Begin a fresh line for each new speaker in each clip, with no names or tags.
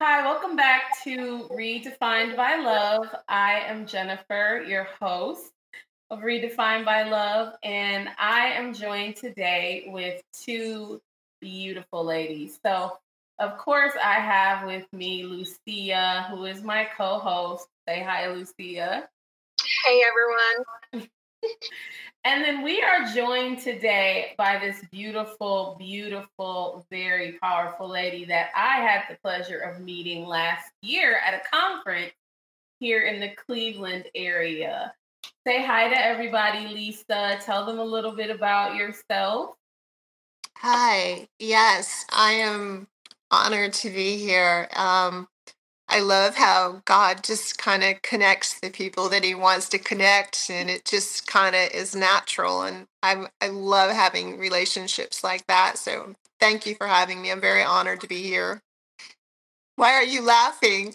Hi, welcome back to Redefined by Love. I am Jennifer, your host of Redefined by Love, and I am joined today with two beautiful ladies. So, of course, I have with me Lucia, who is my co host. Say hi, Lucia.
Hey everyone.
And then we are joined today by this beautiful, beautiful, very powerful lady that I had the pleasure of meeting last year at a conference here in the Cleveland area. Say hi to everybody, Lisa. Tell them a little bit about yourself.
Hi. Yes, I am honored to be here. I love how God just kind of connects the people that He wants to connect, and it just kind of is natural. And I love having relationships like that. So thank you for having me. I'm very honored to be here. Why are you laughing?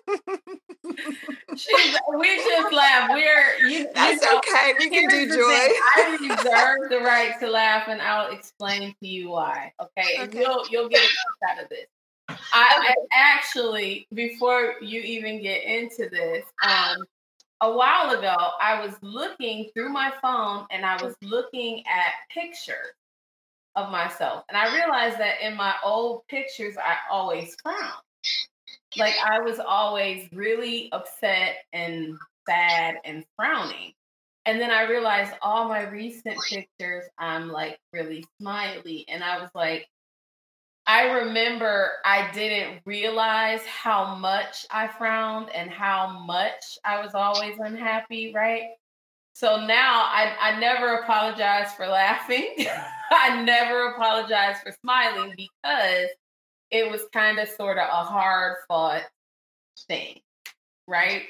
We just laugh.
That's okay. We can
Here's
do
the thing.
joy.
I reserve the right to laugh, and I'll explain to you why. Okay, and
Okay.
you'll get a kick out of this. I actually, before you even get into this, a while ago, I was looking through my phone and I was looking at pictures of myself, and I realized that in my old pictures, I always frowned. Like I was always really upset and sad and frowning. And then I realized all my recent pictures, I'm like really smiley. And I was like, I remember I didn't realize how much I frowned and how much I was always unhappy, right? So now I never apologize for laughing. I never apologize for smiling because it was kind of sort of a hard fought thing, right?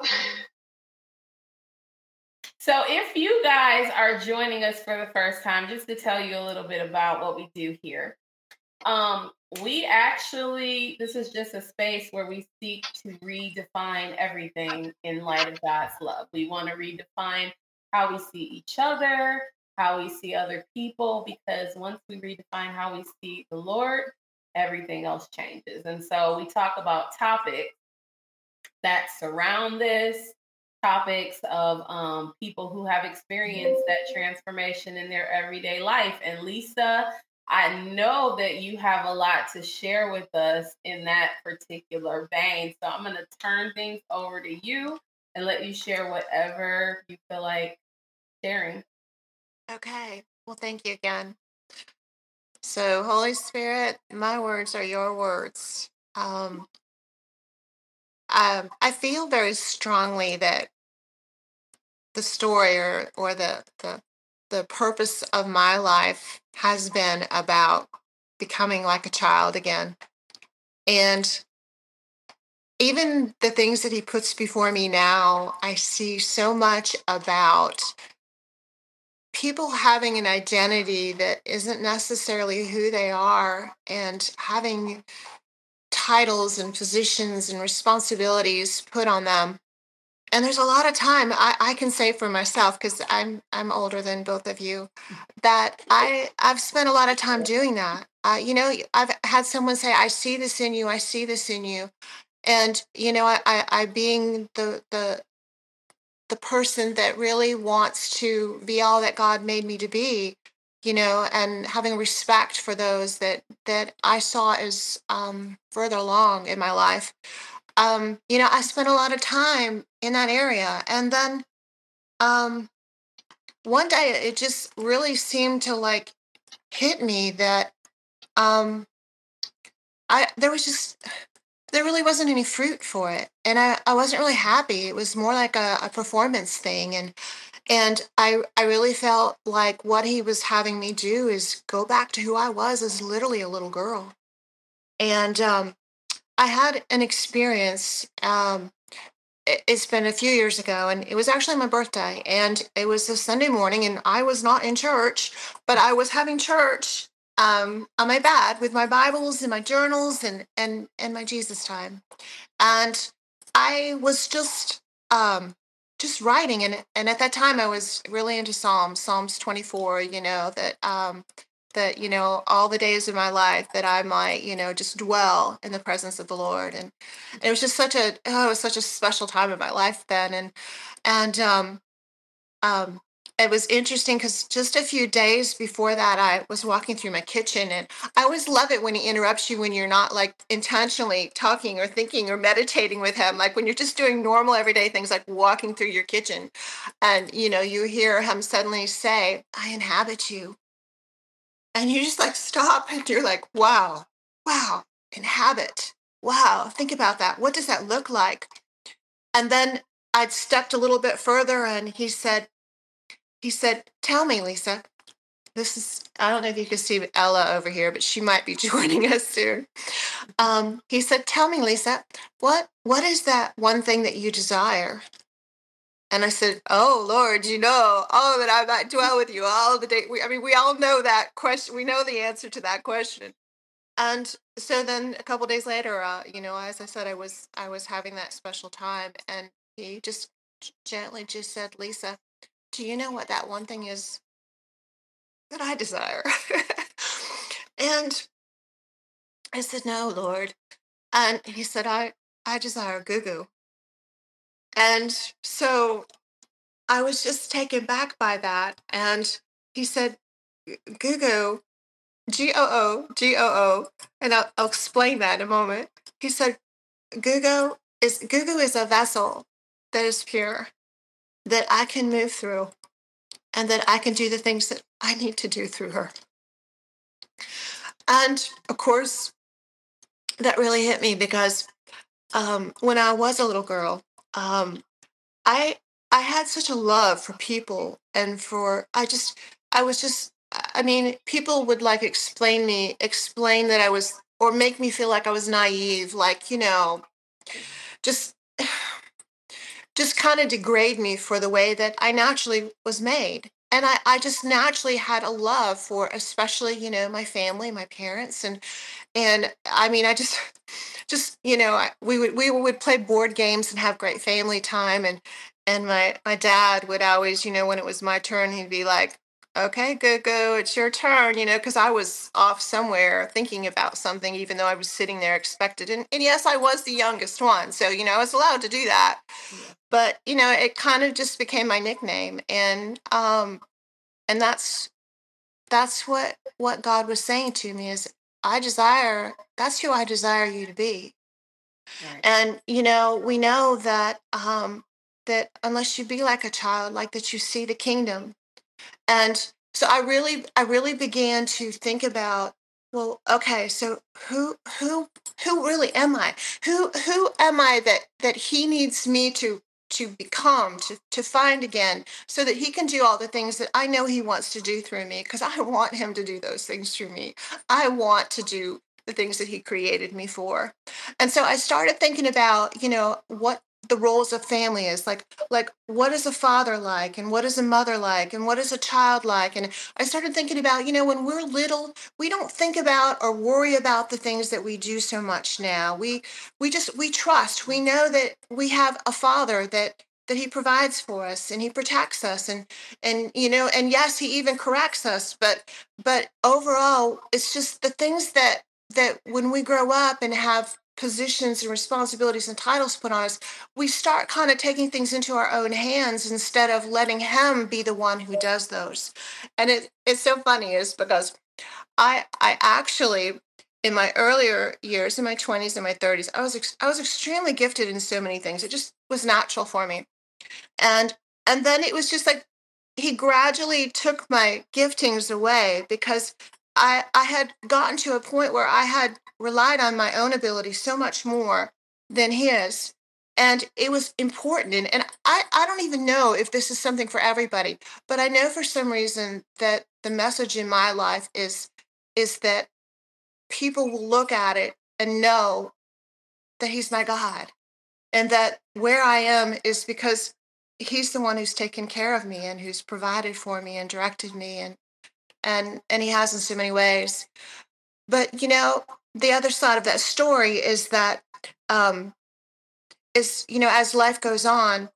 So, if you guys are joining us for the first time, just to tell you a little bit about what we do here, we actually, this is just a space where we seek to redefine everything in light of God's love. We want to redefine how we see each other, how we see other people, because once we redefine how we see the Lord, everything else changes. And so we talk about topics that surround this, topics of people who have experienced that transformation in their everyday life. And Lisa, I know that you have a lot to share with us in that particular vein. So I'm going to turn things over to you and let you share whatever you feel like sharing.
Okay. Well, thank you again. So, Holy Spirit, my words are your words. I feel very strongly that the story or the purpose of my life has been about becoming like a child again. And even the things that He puts before me now, I see so much about people having an identity that isn't necessarily who they are and having titles and positions and responsibilities put on them. And there's a lot of time I can say for myself, because I'm older than both of you, that I've spent a lot of time doing that. I've had someone say, "I see this in you. I see this in you," and I being the person that really wants to be all that God made me to be, and having respect for those that I saw as further along in my life. I spent a lot of time in that area, and then um, one day it just really seemed to like hit me that um, I there really wasn't any fruit for it, and I wasn't really happy. It was more like a performance thing, and I really felt like what He was having me do is go back to who I was as literally a little girl. And I had an experience. It's been a few years ago, and it was actually my birthday, and it was a Sunday morning, and I was not in church, but I was having church on my bed with my Bibles and my journals and my Jesus time, and I was just writing, and at that time I was really into Psalms 24, that that, all the days of my life that I might, just dwell in the presence of the Lord. And it was just it was such a special time in my life then. And um, it was interesting because just a few days before that, I was walking through my kitchen, and I always love it when he interrupts you when you're not like intentionally talking or thinking or meditating with him. Like when you're just doing normal everyday things, like walking through your kitchen, and you hear him suddenly say, "I inhabit you," and you just like stop and you're like, "Wow, wow, inhabit. Wow, think about that. What does that look like?" And then I'd stepped a little bit further, and he said, "Tell me, Lisa." I don't know if you can see Ella over here, but she might be joining us soon. He said, "Tell me, Lisa, what is that one thing that you desire?" And I said, "Oh, Lord, that I might dwell with you all the day." We all know that question. We know the answer to that question. And so then a couple days later, as I said, I was having that special time, and he just gently just said, "Lisa, do you know what that one thing is that I desire?" And I said, "No, Lord." And he said, I desire Gugu. And so I was just taken back by that. And he said, "Gugu, Goo, and I'll explain that in a moment." He said, Gugu is a vessel that is pure, that I can move through, and that I can do the things that I need to do through her. And of course, that really hit me because when I was a little girl, um, I I had such a love for people, and I was just I mean, people would like explain that I was, or make me feel like I was naive, like, just just kind of degrade me for the way that I naturally was made. And I just naturally had a love for, especially, my family, my parents, and I mean, I just we would play board games and have great family time, and my dad would always, when it was my turn, he'd be like, "Okay, go, it's your turn," because I was off somewhere thinking about something, even though I was sitting there expected. And yes, I was the youngest one, so I was allowed to do that. But it kind of just became my nickname, and that's what God was saying to me is, that's who I desire you to be.
Right.
And we know that unless you be like a child, like that, you see the kingdom. And so I really began to think about, well, okay, so who really am I? Who am I that he needs me to become, to find again, so that he can do all the things that I know he wants to do through me, because I want him to do those things through me. I want to do the things that he created me for. And so I started thinking about, what the roles of family is, like what is a father like, and what is a mother like, and what is a child like. And I started thinking about, when we're little, we don't think about or worry about the things that we do so much now. We trust, we know that we have a father, that he provides for us, and he protects us, and yes, he even corrects us. But overall, it's just the things that when we grow up and have positions and responsibilities and titles put on us, we start kind of taking things into our own hands instead of letting him be the one who does those. And it's so funny is because I actually, in my earlier years, in my 20s and my 30s, I was extremely gifted in so many things. It just was natural for me. And then it was just like he gradually took my giftings away, because I had gotten to a point where I had relied on my own ability so much more than his. And it was important. And I don't even know if this is something for everybody, but I know for some reason that the message in my life is that people will look at it and know that he's my God, and that where I am is because he's the one who's taken care of me, and who's provided for me and directed me, and he has in so many ways. But the other side of that story is that, um as life goes on,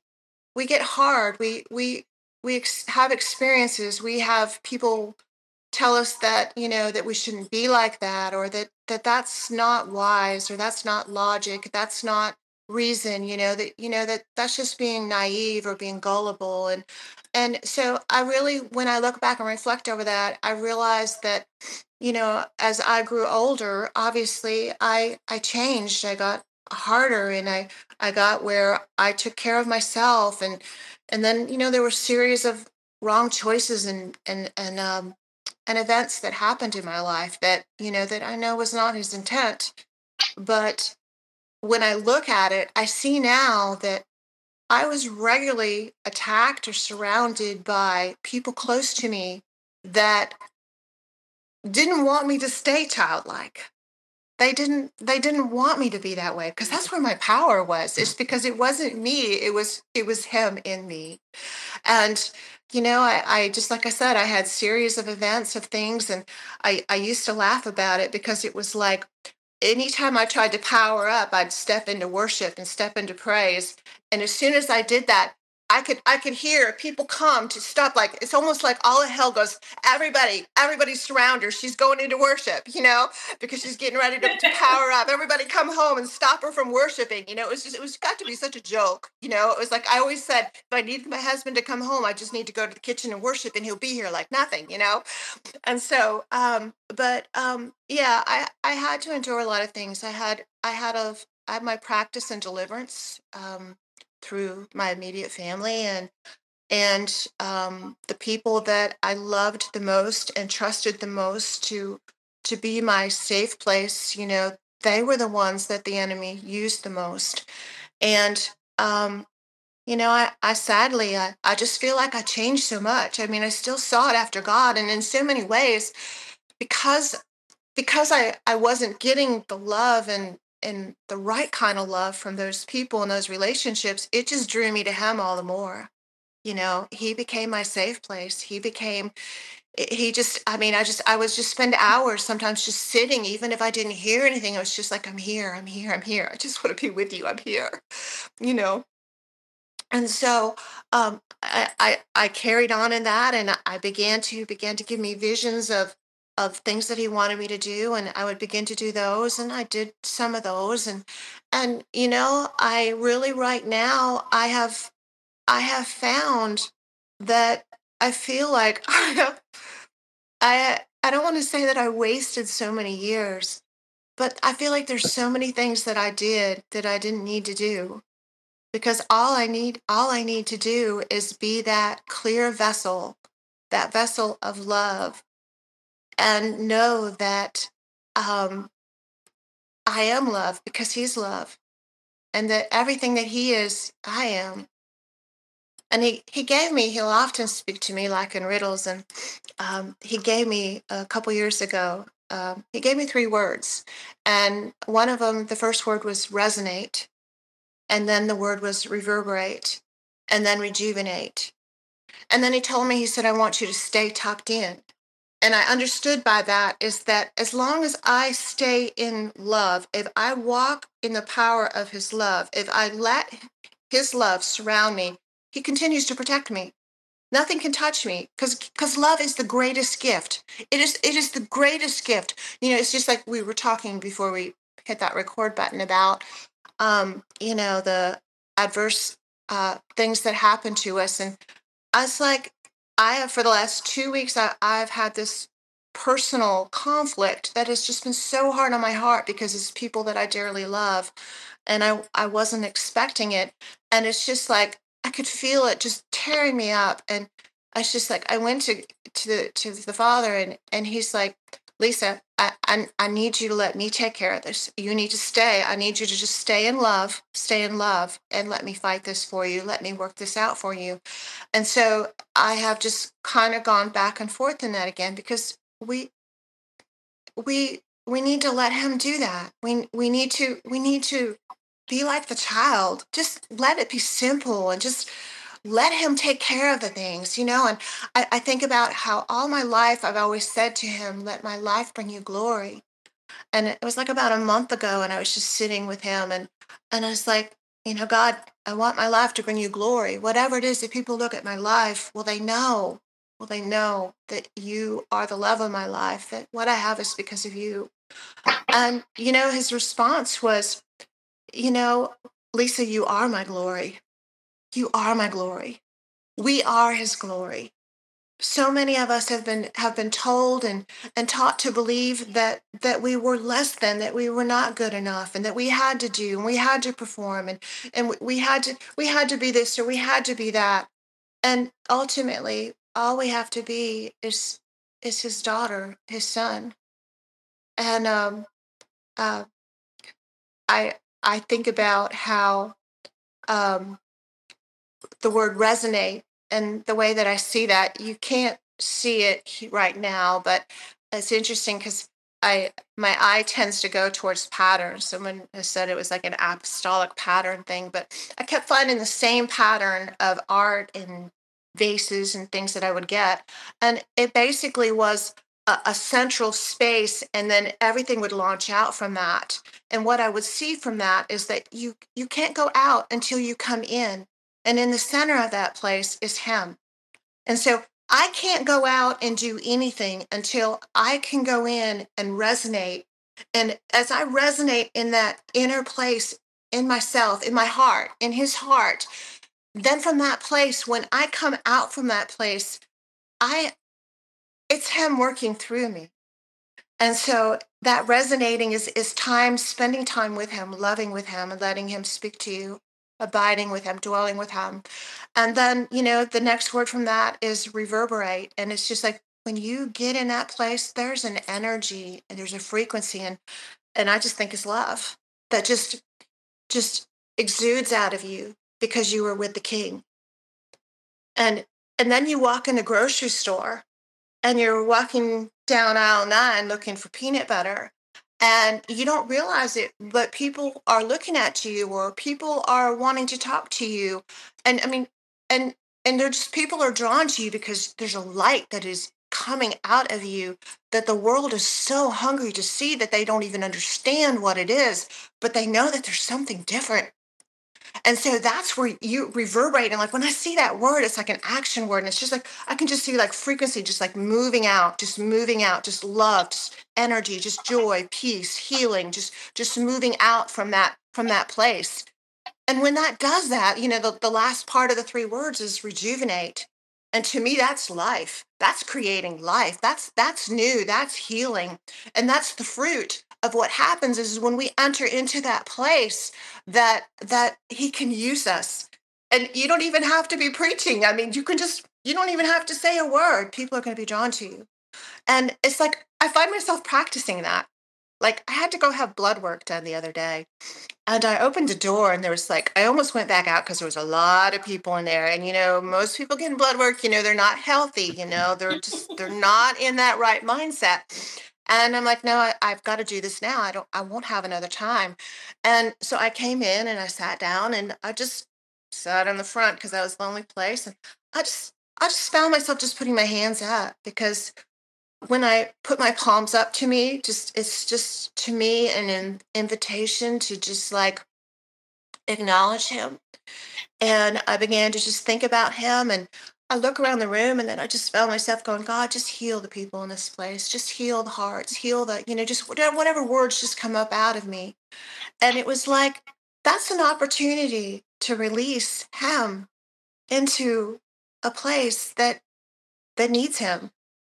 we get hard, we have experiences, we have people tell us that, that we shouldn't be like that, or that's not wise, or that's not logic, that's not reason, that's just being naive or being gullible. And so I really, when I look back and reflect over that, I realized that, as I grew older, obviously I changed. I got harder, and I got where I took care of myself. And then, there were a series of wrong choices and events that happened in my life that, that I know was not his intent. But when I look at it, I see now that I was regularly attacked or surrounded by people close to me that didn't want me to stay childlike. They didn't want me to be that way, because that's where my power was. It's because it wasn't me, it was him in me. And I just, like I said, I had series of events of things, and I used to laugh about it, because it was like anytime I tried to power up, I'd step into worship and step into praise. And as soon as I did that, I could hear people come to stop. Like, it's almost like all of hell goes, everybody surround her. She's going into worship, because she's getting ready to power up. Everybody come home and stop her from worshiping. It was got to be such a joke. It was like, I always said, if I needed my husband to come home, I just need to go to the kitchen and worship, and he'll be here like nothing. And so, yeah, I had to endure a lot of things. I had my practice in deliverance, through my immediate family, and the people that I loved the most and trusted the most to be my safe place. They were the ones that the enemy used the most. And I sadly, I just feel like I changed so much. I mean, I still sought after God, and in so many ways, because I wasn't getting the love and the right kind of love from those people and those relationships, it just drew me to him all the more. He became my safe place. He just, I mean, I was just spend hours sometimes just sitting, even if I didn't hear anything. I was just like, I'm here, I'm here, I'm here. I just want to be with you. I'm here, you know. And so, I carried on in that, and I began to give me visions of things that he wanted me to do, and I would begin to do those, and I did some of those. And I really, right now, I have found that I feel like I don't want to say that I wasted so many years, but I feel like there's so many things that I did that I didn't need to do, because all I need to do is be that clear vessel, that vessel of love, and know that, um, I am love because he's love, and that everything that he is, I am. And he'll often speak to me like in riddles. And he gave me a couple years ago, he gave me three words. And one of them, the first word was resonate. And then the word was reverberate. And then rejuvenate. And then he told me, he said, I want you to stay tucked in. And I understood by that is that as long as I stay in love, if I walk in the power of his love, if I let his love surround me, he continues to protect me. Nothing can touch me, because love is the greatest gift. It is the greatest gift. It's just like we were talking before we hit that record button about, the adverse things that happen to us. And I was like, I have, for the last 2 weeks, I've had this personal conflict that has just been so hard on my heart, because it's people that I dearly love, and I wasn't expecting it. And it's just like I could feel it just tearing me up. And I was just like, I went to the father, and he's like, Lisa, I need you to let me take care of this. You need to stay. I need you to just stay in love, and let me fight this for you. Let me work this out for you. And so I have just kind of gone back and forth in that again, because we need to let him do that. We need to be like the child. Just let it be simple, and just let him take care of the things. And I think about how all my life I've always said to him, let my life bring you glory. And it was like about a month ago, and I was just sitting with him, and I was like, God, I want my life to bring you glory. Whatever it is that people look at my life, will they know? will they know that you are the love of my life, that what I have is because of you. And, his response was, you know, Lisa, you are my glory. You are my glory. We are his glory. So many of us have been told and taught to believe that we were less than, that we were not good enough, and that we had to do and we had to perform, and we had to be this, or we had to be that. And ultimately all we have to be is his daughter, his son. And uh I think about how um the word resonate, and the way that I see that, you can't see it right now, but it's interesting because my eye tends to go towards patterns. Someone has said it was like an apostolic pattern thing, but I kept finding the same pattern of art and vases and things that I would get. And it basically was a central space, and then everything would launch out from that. And what I would see from that is that you can't go out until you come in, and in the center of that place is him. And so I can't go out and do anything until I can go in and resonate. And as I resonate in that inner place, in myself, in my heart, in his heart, then from that place, when I come out from that place, I it's him working through me. And so that resonating is time, spending time with him, loving with him, and letting him speak to you, abiding with him, dwelling with him. And then, the next word from that is reverberate. And it's just like when you get in that place, there's an energy and there's a frequency. And I just think it's love that just exudes out of you because you were with the king. And and then you walk in the grocery store, and you're walking down aisle 9 looking for peanut butter, and you don't realize it, but people are looking at you, or people are wanting to talk to you. And I mean, and they're just, people are drawn to you because there's a light that is coming out of you, that the world is so hungry to see, that they don't even understand what it is, but they know that there's something different. And so that's where you reverberate. And like when I see that word, it's like an action word. And it's just like I can just see like frequency, just like moving out, just love, just energy, just joy, peace, healing, just moving out from that place. And when that does that, the last part of the three words is rejuvenate. And to me, that's life. That's creating life. That's new. That's healing. And that's the fruit of what happens is when we enter into that place, that he can use us. And you don't even have to be preaching. I mean, you don't even have to say a word. People are going to be drawn to you. And it's like I find myself practicing that. Like I had to go have blood work done the other day, and I opened the door, and there was like, I almost went back out because there was a lot of people in there. And, most people getting blood work, they're not healthy, they're not in that right mindset. And I'm like, no, I've got to do this now. I won't have another time. And so I came in and I sat down, and I just sat in the front because that was the only place. And I just found myself just putting my hands up, because when I put my palms up to me, it's just to me an invitation to just like acknowledge him. And I began to just think about him, and I look around the room, and then I just found myself going, God, just heal the people in this place. Just heal the hearts, heal just whatever words just come up out of me. And it was like, that's an opportunity to release him into a place that needs him.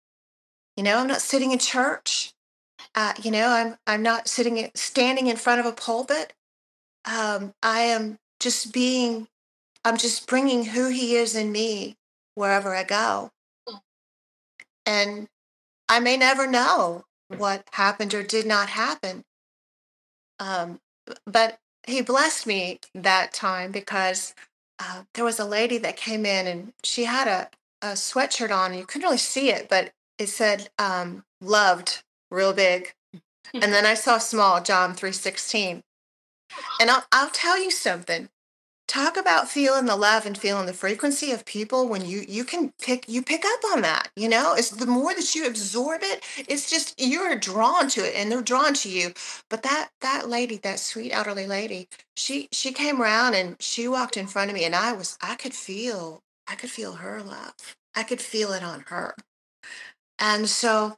I'm not sitting in church. I'm not standing in front of a pulpit. I am just being. I'm just bringing who he is in me wherever I go, and I may never know what happened or did not happen. But he blessed me that time, because there was a lady that came in, and she had a sweatshirt on, and you couldn't really see it, but it said "loved" real big. And then I saw small John 3:16. And I'll tell you something. Talk about feeling the love and feeling the frequency of people, when you pick up on that. It's the more that you absorb it, it's just you're drawn to it, and they're drawn to you. But that lady, that sweet elderly lady, she came around and she walked in front of me, and I could feel her love. I could feel it on her. And so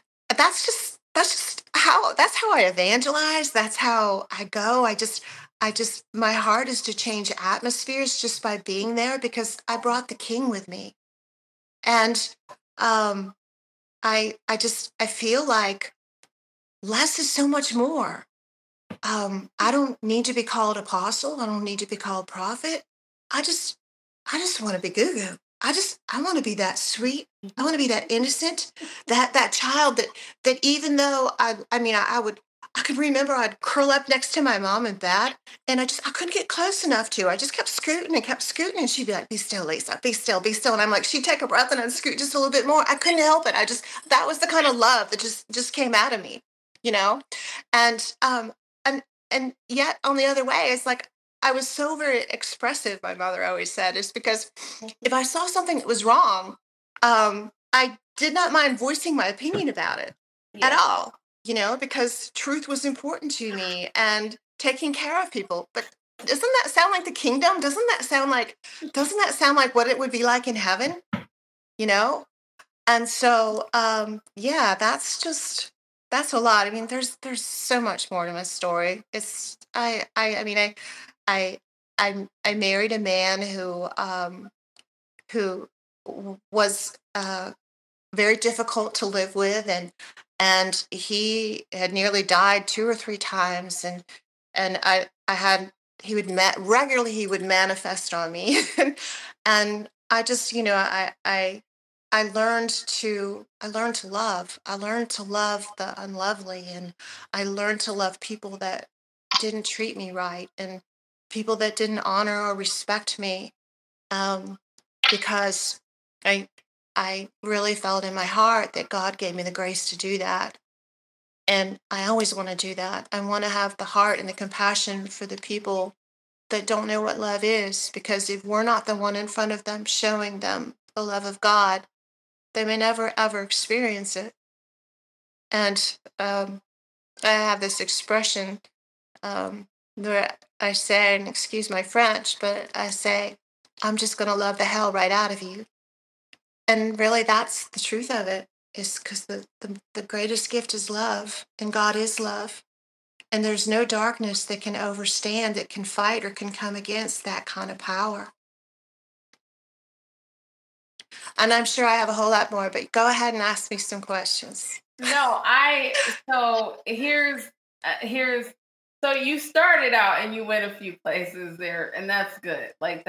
that's how I evangelize. That's how I go. I just my heart is to change atmospheres just by being there because I brought the king with me. And um I feel like less is so much more. I don't need to be called apostle. I don't need to be called prophet. I just, I just want to be Goo Goo. I want to be that sweet. I want to be that innocent, that child that even though I could remember I'd curl up next to my mom in bed, and I couldn't get close enough to her. I just kept scooting, and she'd be like, "Be still, Lisa. Be still." And I'm like, she'd take a breath, and I'd scoot just a little bit more. I couldn't help it. That was the kind of love that just came out of me, you know, and and and yet on the other way, it's like I was so very expressive. My mother always said is because if I saw something that was wrong, I did not mind voicing my opinion about it at
Yeah.
all, because truth was important to me and taking care of people. But doesn't that sound like the kingdom? Doesn't that sound like what it would be like in heaven? You know? And so, yeah, that's a lot. I mean, there's so much more to my story. I I married a man who was very difficult to live with, and he had nearly died 2 or 3 times, and I had he would regularly he would manifest on me, and I just I learned to love. I learned to love the unlovely, and I learned to love people that didn't treat me right, and people that didn't honor or respect me, um, because I I really felt in my heart that God gave me the grace to do that. And I always want to do that. I want to have the heart and the compassion for the people that don't know what love is, because if we're not the one in front of them showing them the love of God, they may never ever experience it. And I have this expression, where I say, and excuse my French, but I say, I'm just going to love the hell right out of you. And really, that's the truth of it, is because the greatest gift is love, and God is love. And there's no darkness that can overstand, that can fight or can come against that kind of power. And I'm sure I have a whole lot more, but go ahead and ask me some questions.
No, so here's so you started out and you went a few places there, and that's good. Like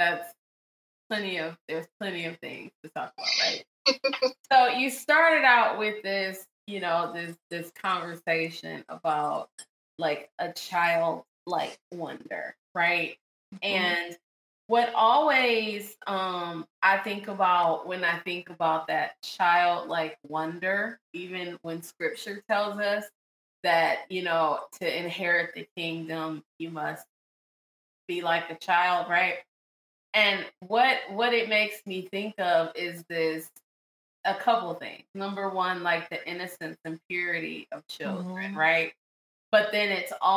there's plenty of things to talk about, right? So you started out with this, this conversation about like a child like wonder, right?
Mhm.
And what always I think about when I think about that childlike wonder, even when scripture tells us that, to inherit the kingdom, you must be like a child, right? And what it makes me think of is this a couple of things. Number one, like the innocence and purity of children,
Mhm.
right? But then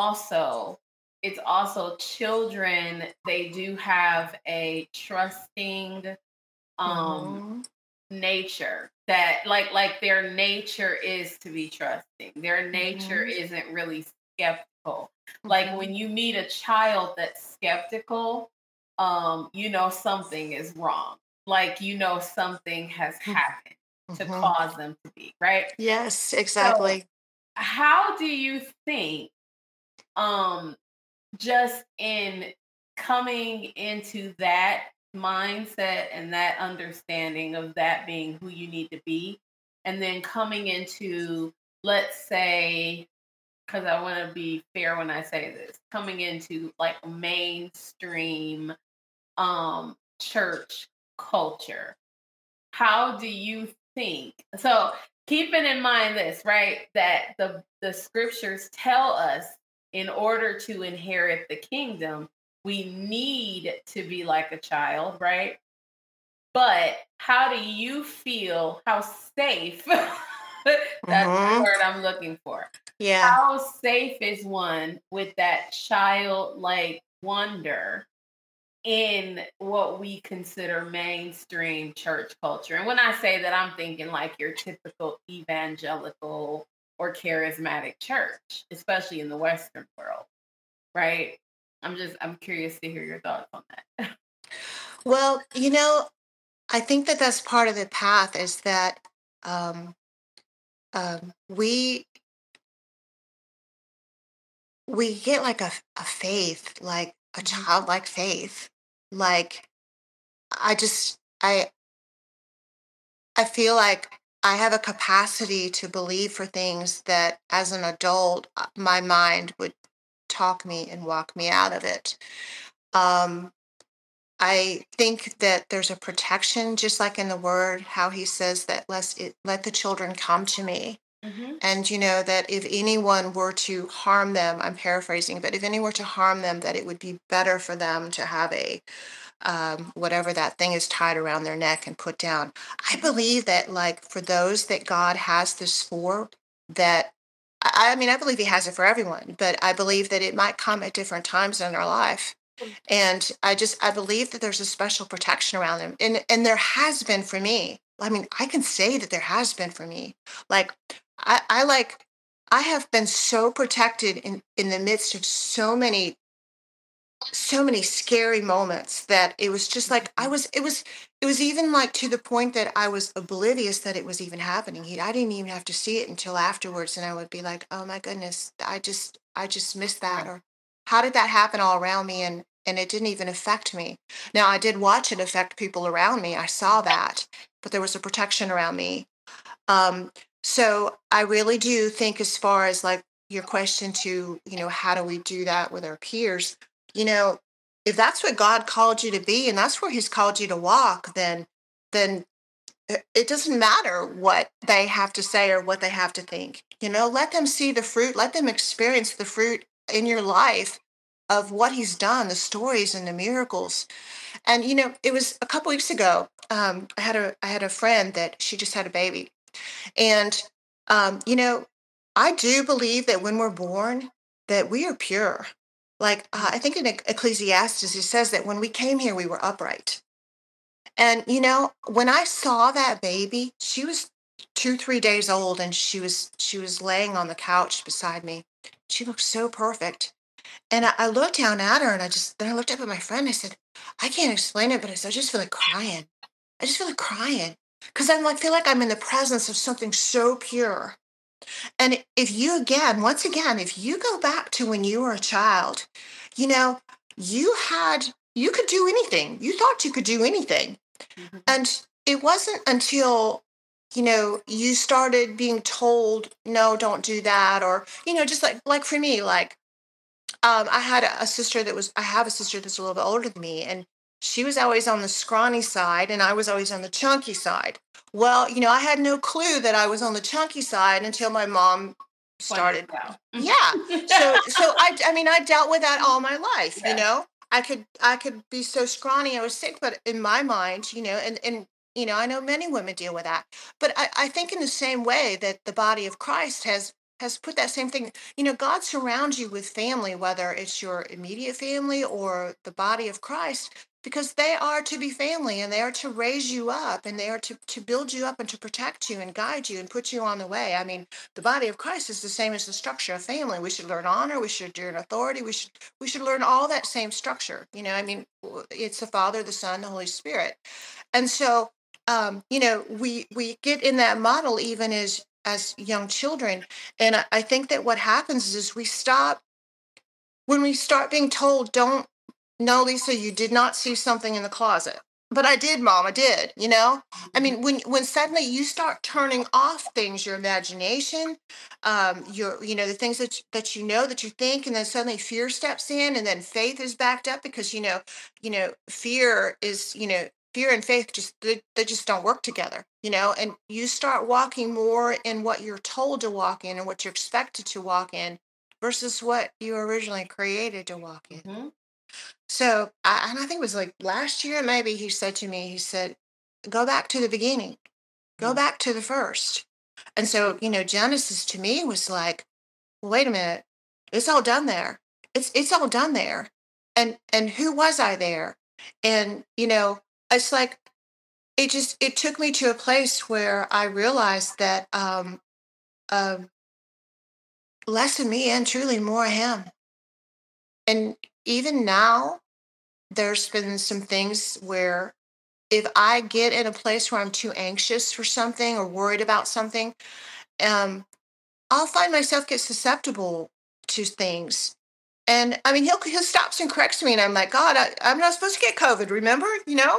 it's also children, they do have a trusting um
Mhm.
nature, that like their nature is to be trusting. Their nature
Mhm.
isn't really skeptical. Like when
Mhm.
you meet a child that's skeptical, something is wrong. Like something has happened to
Mhm.
cause them to be, right?
Yes,
So,
exactly.
how do you think um just in coming into that mindset and that understanding of that being who you need to be, and then coming into, let's say, because I want to be fair when I say this, coming into like mainstream church culture, how do you think, so keeping in mind this, right, that the scriptures tell us in order to inherit the kingdom we need to be like a child, right? But how do you feel, how safe that's the
Mhm.
word I'm looking for,
Yeah.
how safe is one with that childlike wonder in what we consider mainstream church culture. And when I say that, I'm thinking like your typical evangelical or charismatic church, especially in the Western world, right? I'm curious to hear your thoughts on that.
Well, I think that that's part of the path is that um, we get like a faith, like a
Mhm.
childlike faith. Like I just I feel like I have a capacity to believe for things that as an adult my mind would talk me and walk me out of it. Um, I think that there's a protection, just like in the word, how he says that let the children come to me.
Mhm.
And that if anyone were to harm them, I'm paraphrasing, but if anyone were to harm them, that it would be better for them to have a whatever that thing is tied around their neck and put down. I believe that, like, for those that God has this for, that I mean, I believe He has it for everyone, but I believe that it might come at different times in their life. And I believe that there's a special protection around them. And there has been for me. I mean, I can say that there has been for me. Like like I have been so protected in the midst of so many scary moments that it was just like it was even like to the point that I was oblivious that it was even happening. I didn't even have to see it until afterwards, and I would be like, oh my goodness, I just missed that, or how did that happen all around me, and it didn't even affect me. Now I did watch it affect people around me. I saw that, but there was a protection around me. So I really do think, as far as like your question to, how do we do that with our peers? You know, if that's what God called you to be and that's where He's called you to walk, then it doesn't matter what they have to say or what they have to think. Let them see the fruit, let them experience the fruit in your life of what He's done, the stories and the miracles. And it was a couple weeks ago. I had a friend that she just had a baby, and I do believe that when we're born, that we are pure. Like I think in Ecclesiastes, it says that when we came here, we were upright. And when I saw that baby, she was 2, 3 days old, and she was laying on the couch beside me. She looked so perfect. And I looked down at her, and then I looked up at my friend. I said, I can't explain it, but I just feel like crying. I just feel like crying because I'm like, feel like I'm in the presence of something so pure. And if you, again, once again, if you go back to when you were a child, you know, you could do anything. You thought you could do anything.
Mhm.
And it wasn't until, you started being told, no, don't do that. Or, just like for me, like, I have a sister that's a little bit older than me, and she was always on the scrawny side, and I was always on the chunky side. Well, I had no clue that I was on the chunky side until my mom
Pointed
started.
it out.
Yeah. So I mean, I dealt with that all my life.
Yeah.
I could be so scrawny I was sick, but in my mind, and I know many women deal with that. But I think in the same way that the body of Christ has put that same thing. God surrounds you with family, whether it's your immediate family or the body of Christ, because they are to be family, and they are to raise you up, and they are to build you up and to protect you and guide you and put you on the way. I mean, the body of Christ is the same as the structure of family. We should learn honor, we should learn authority, we should learn all that same structure. I mean, it's the Father, the Son, the Holy Spirit. And so we get in that model even as young children. And I think that what happens is when we start being told, don't, no, Lisa, you did not see something in the closet. But I did, Mom, I did, I
Mhm.
mean, when suddenly you start turning off things, your imagination, the things that that you think, and then suddenly fear steps in, and then faith is backed up because fear and faith they just don't work together, and you start walking more in what you're told to walk in and what you're expected to walk in versus what you were originally created to walk in.
Mhm.
So, and I think it was like last year, maybe he said to me, he said, go back to the beginning, go
Mhm.
back to the first. And so, Genesis to me was like, well, wait a minute, it's all done there. It's all done there. And who was I there? And, it's like, it took me to a place where I realized that, um, less of me and truly more of him. And even now, there's been some things where if I get in a place where I'm too anxious for something or worried about something, um, I'll find myself get susceptible to things. And I mean, he'll stops and corrects me, and I'm like, God, I'm not supposed to get COVID, remember?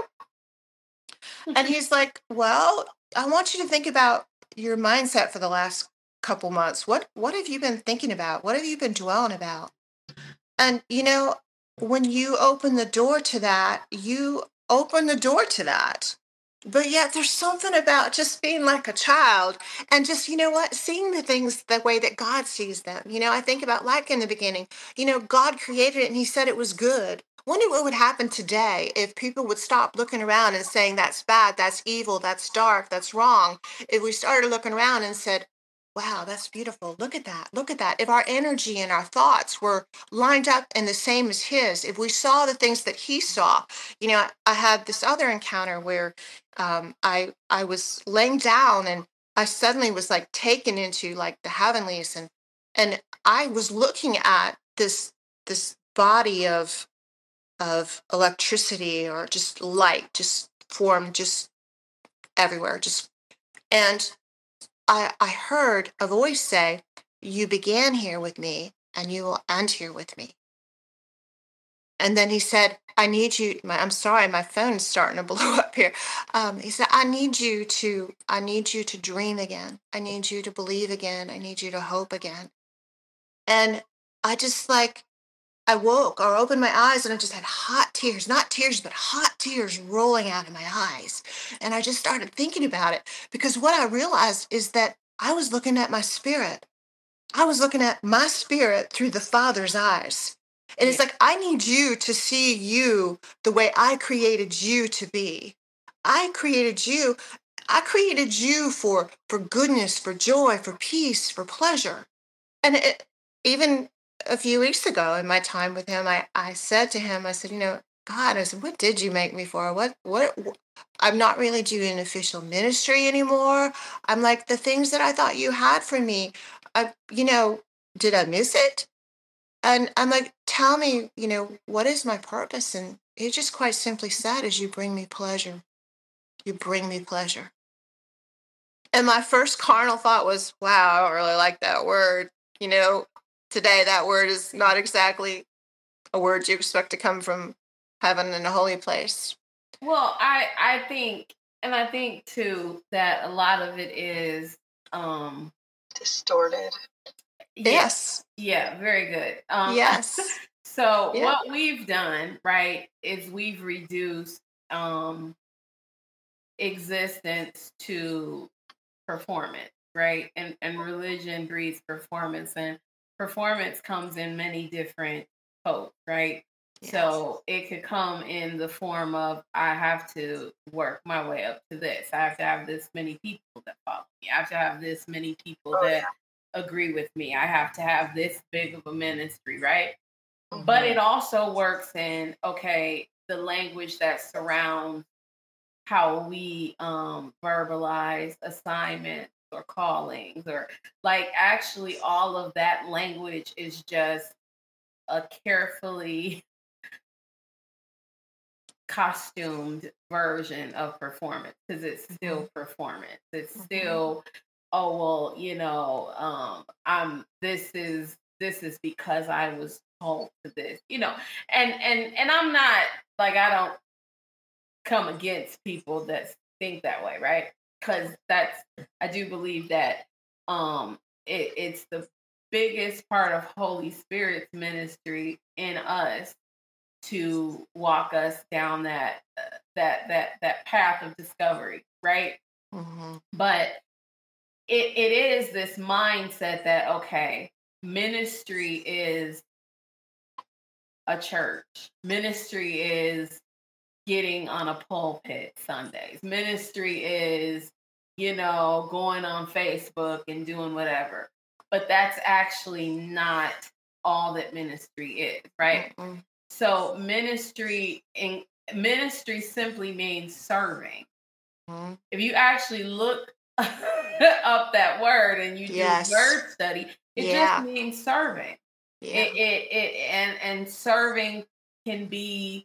And he's like, well, I want you to think about your mindset for the last couple months. What have you been thinking about? What have you been dwelling about? And when you open the door to that, you open the door to that. But yet there's something about just being like a child and just, seeing the things the way that God sees them. I think about like in the beginning, God created it and he said it was good. Wonder what would happen today if people would stop looking around and saying that's bad, that's evil, that's dark, that's wrong. If we started looking around and said, wow, that's beautiful. Look at that. Look at that. If our energy and our thoughts were lined up and the same as his, if we saw the things that he saw, I had this other encounter where I was laying down and I suddenly was like taken into like the heavenlies, and I was looking at this body of electricity or just light just formed just everywhere, just, and I heard a voice say, you began here with me and you will end here with me. And then he said, I need you. I'm sorry, my phone's starting to blow up here. He said, I need you to dream again. I need you to believe again. I need you to hope again. And I just like, I woke or opened my eyes and I just had hot tears, not tears, but hot tears rolling out of my eyes. And I just started thinking about it because what I realized is that I was looking at my spirit. I was looking at my spirit through the Father's eyes. And it's
Yeah.
like, I need you to see you the way I created you to be. I created you. I created you for goodness, for joy, for peace, for pleasure. And even a few weeks ago in my time with him, I said to him, I said, God, I said, what did you make me for? I'm not really doing official ministry anymore. I'm like, the things that I thought you had for me, did I miss it? And I'm like, tell me, what is my purpose? And he just quite simply said, is you bring me pleasure. You bring me pleasure. And my first carnal thought was, wow, I don't really like that word. Today that word is not exactly a word you expect to come from heaven in a holy place.
Well, I think, and I think too that a lot of it is
distorted.
Yes.
Yeah, very good.
Yes.
So
Yeah.
what we've done, right, is we've reduced existence to performance, right? And religion breeds performance, and performance comes in many different codes, right?
Yes.
So it could come in the form of I have to work my way up to this. I have to have this many people that follow me. I have to have this many people that agree with me. I have to have this big of a ministry, right? Mm-hmm. But it also works in, okay, the language that surrounds how we verbalize assignments or callings, or like actually all of that language is just a carefully costumed version of performance, because it's still performance. It's still, oh well, I'm this is because I was told to this, and I'm not like, I don't come against people that think that way, right? Because I do believe that it's the biggest part of Holy Spirit's ministry in us to walk us down that path of discovery, right? Mm-hmm. But it is this mindset that, okay, ministry is a church. Ministry is getting on a pulpit Sundays. Ministry is, going on Facebook and doing whatever. But that's actually not all that ministry is, right? Mm-hmm. So ministry ministry simply means serving.
Mm-hmm.
If you actually look up that word and you do word study, it just means serving. Yeah. And serving can be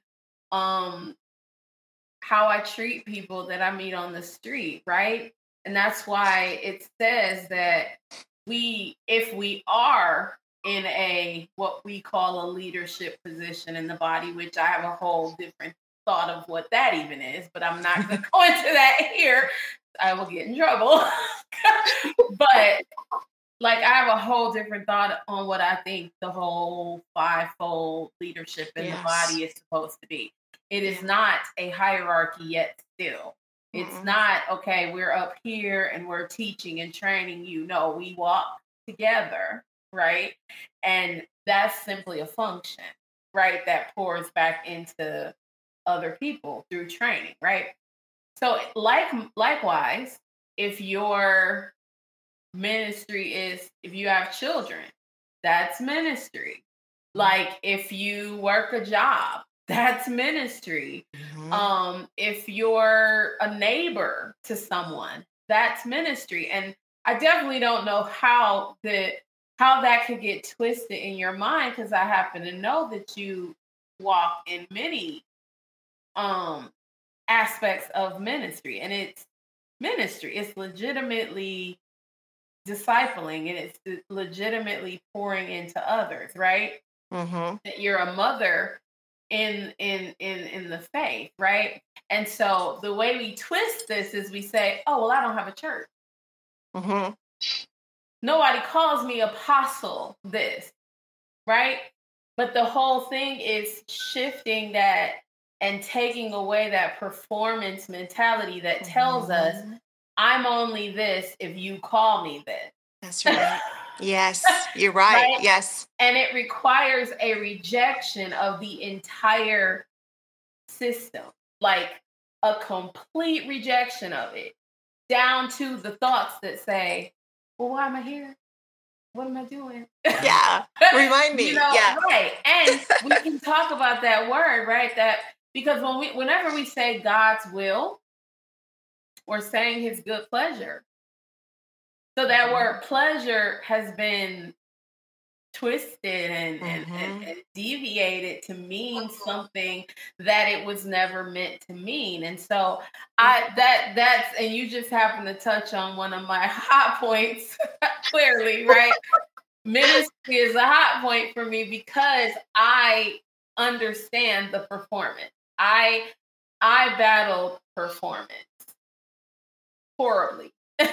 how I treat people that I meet on the street, right? And that's why it says that if we are in what we call a leadership position in the body, which I have a whole different thought of what that even is, but I'm not going to go into that here. I will get in trouble. But like, I have a whole different thought on what I think the whole fivefold leadership in the body is supposed to be. It is not a hierarchy yet still. It's not, okay, we're up here and we're teaching and training you. No, we walk together, right? And that's simply a function, right? That pours back into other people through training, right? So likewise, if your ministry is, if you have children, that's ministry. Like, if you work a job, that's ministry. Mm-hmm. If you're a neighbor to someone, that's ministry. And I definitely don't know how that could get twisted in your mind, because I happen to know that you walk in many aspects of ministry, and it's ministry. It's legitimately discipling, and it's legitimately pouring into others, right? Mm-hmm. That you're a mother in the faith, right? And so the way we twist this is we say, oh, well, I don't have a church. Mm-hmm. Nobody calls me apostle this, right? But the whole thing is shifting that and taking away that performance mentality that tells us, I'm only this if you call me this.
That's right. Yes, you're right. Right? Yes.
And it requires a rejection of the entire system, like a complete rejection of it, down to the thoughts that say, well, why am I here? What am I doing?
Yeah. Remind me. Yeah.
Right. And we can talk about that word, right? That because whenever we say God's will, we're saying his good pleasure. So that word pleasure has been twisted and deviated to mean something that it was never meant to mean. And so that's and you just happen to touch on one of my hot points clearly, right? Ministry is a hot point for me because I understand the performance. I battled performance horribly.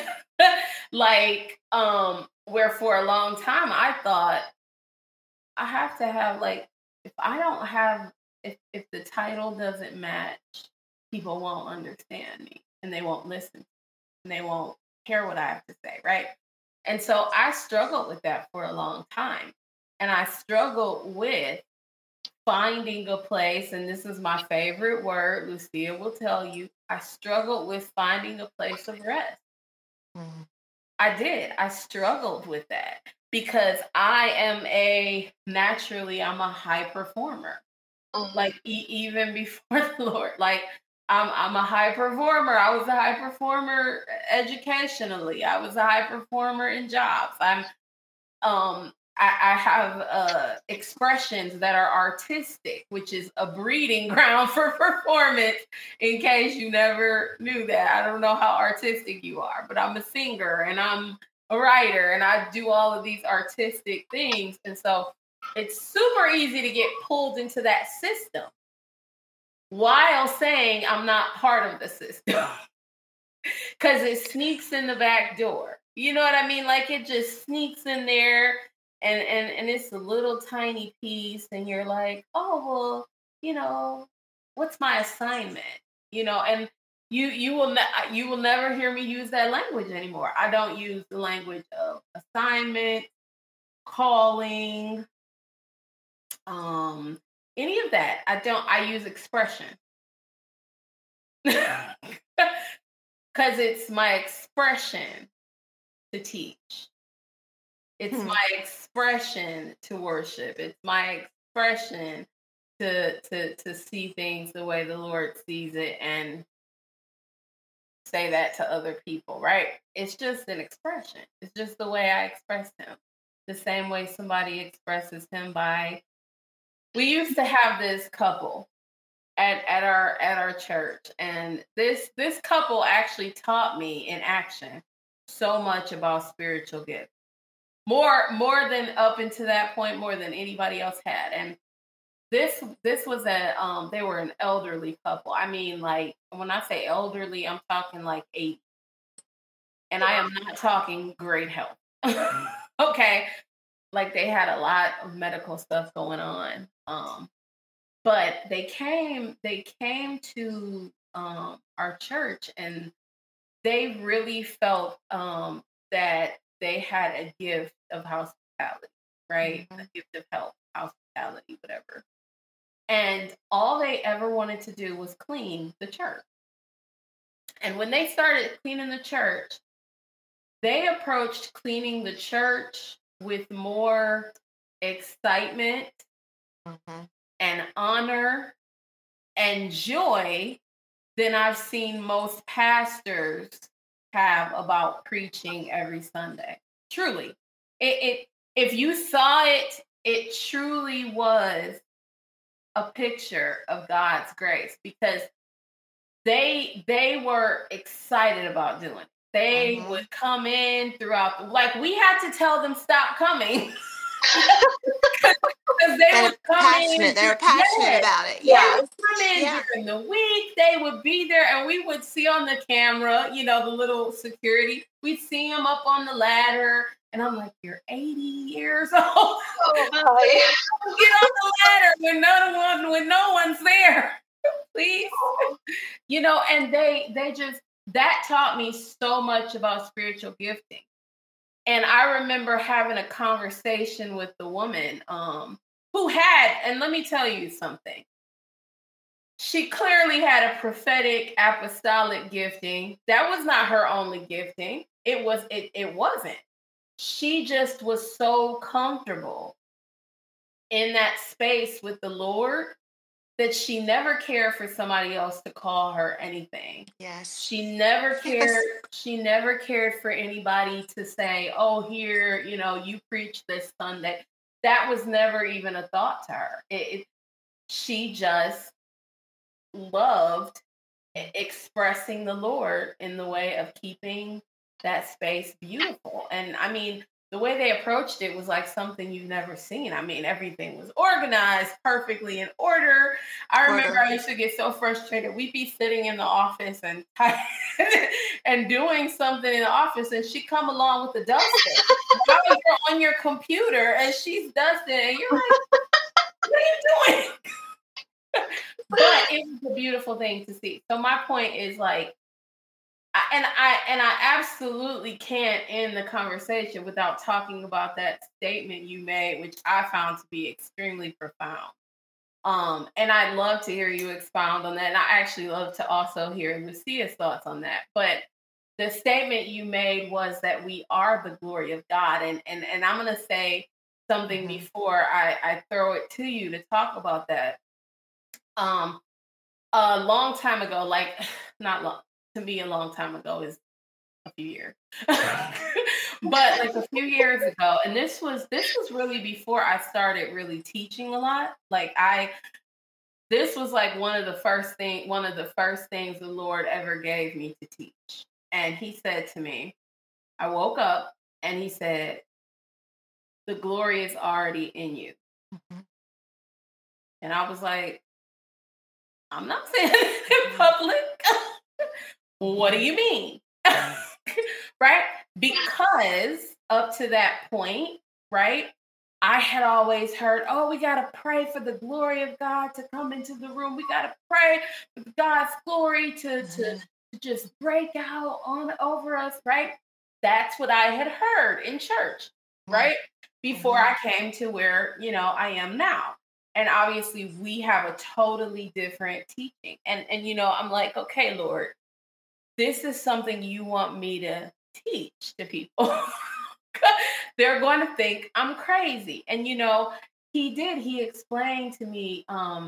Like, where for a long time I thought I have to have, like, if I don't have, if the title doesn't match, people won't understand me and they won't listen and they won't hear what I have to say, right? And so I struggled with that for a long time. And I struggled with finding a place, and this is my favorite word, Lucia will tell you, I struggled with finding a place of rest. Mm-hmm. I did. I struggled with that because I'm a high performer. Mm-hmm. Like even before the Lord, like I'm a high performer. I was a high performer educationally. I was a high performer in jobs. I have expressions that are artistic, which is a breeding ground for performance, in case you never knew that. I don't know how artistic you are, but I'm a singer and I'm a writer and I do all of these artistic things. And so it's super easy to get pulled into that system while saying I'm not part of the system because it sneaks in the back door. You know what I mean? Like, it just sneaks in there. And it's a little tiny piece, and you're like, oh, well, what's my assignment? And you will never hear me use that language anymore. I don't use the language of assignment, calling, any of that. I use expression. Because it's my expression to teach. It's my expression to worship. It's my expression to see things the way the Lord sees it and say that to other people, right? It's just an expression. It's just the way I express him. The same way somebody expresses him by. We used to have this couple at our church, and this couple actually taught me in action so much about spiritual gifts. More than up until that point, more than anybody else had. And this was they were an elderly couple. I mean, like, when I say elderly, I'm talking like 80. And I am not talking great health. Okay. Like, they had a lot of medical stuff going on. But they came to our church, and they really felt that they had a gift of hospitality, right? A gift of health, hospitality, whatever. And all they ever wanted to do was clean the church. And when they started cleaning the church, they approached cleaning the church with more excitement and honor and joy than I've seen most pastors have about preaching every Sunday. Truly. It if you saw it, it truly was a picture of God's grace, because they were excited about doing it. They would come in throughout, like, we had to tell them stop coming. Because they would come in.
They're passionate about it.
Yeah. They would come in during the week. They would be there, and we would see on the camera, the little security. We'd see them up on the ladder, and I'm like, "You're 80 years old.
Oh,
Get on the ladder when no one's there, please." And they just, that taught me so much about spiritual gifting. And I remember having a conversation with the woman who had, and let me tell you something. She clearly had a prophetic apostolic gifting. That was not her only gifting. It wasn't. She just was so comfortable in that space with the Lord that she never cared for somebody else to call her anything.
Yes.
She never cared. She never cared for anybody to say, "Oh, here, you preach this Sunday." That was never even a thought to her. She just loved expressing the Lord in the way of keeping that space beautiful. And I mean, the way they approached it was like something you've never seen. I mean, everything was organized perfectly in order. I remember I used to get so frustrated. We'd be sitting in the office and and doing something in the office, and she'd come along with the duster. Now you're on your computer, and she's dusting, and you're like, "What are you doing?" But it was a beautiful thing to see. So my point is, like, I absolutely can't end the conversation without talking about that statement you made, which I found to be extremely profound. And I'd love to hear you expound on that. And I actually love to also hear Lucia's thoughts on that. But the statement you made was that we are the glory of God. And I'm going to say something before I throw it to you to talk about that. A long time ago, like, not long, to me, a long time ago is a few years, but like a few years ago, and this was really before I started really teaching a lot. Like, this was like one of the first things the Lord ever gave me to teach. And he said to me, I woke up and he said, "The glory is already in you." And I was like, "I'm not saying it in public." What do you mean? Right? Because up to that point, right, I had always heard, "Oh, we got to pray for the glory of God to come into the room. We got to pray for God's glory to just break out over us," right? That's what I had heard in church, right? Before I came to where, I am now. And obviously we have a totally different teaching. And I'm like, "Okay, Lord, this is something you want me to teach to people." They're going to think I'm crazy. And, he did. He explained to me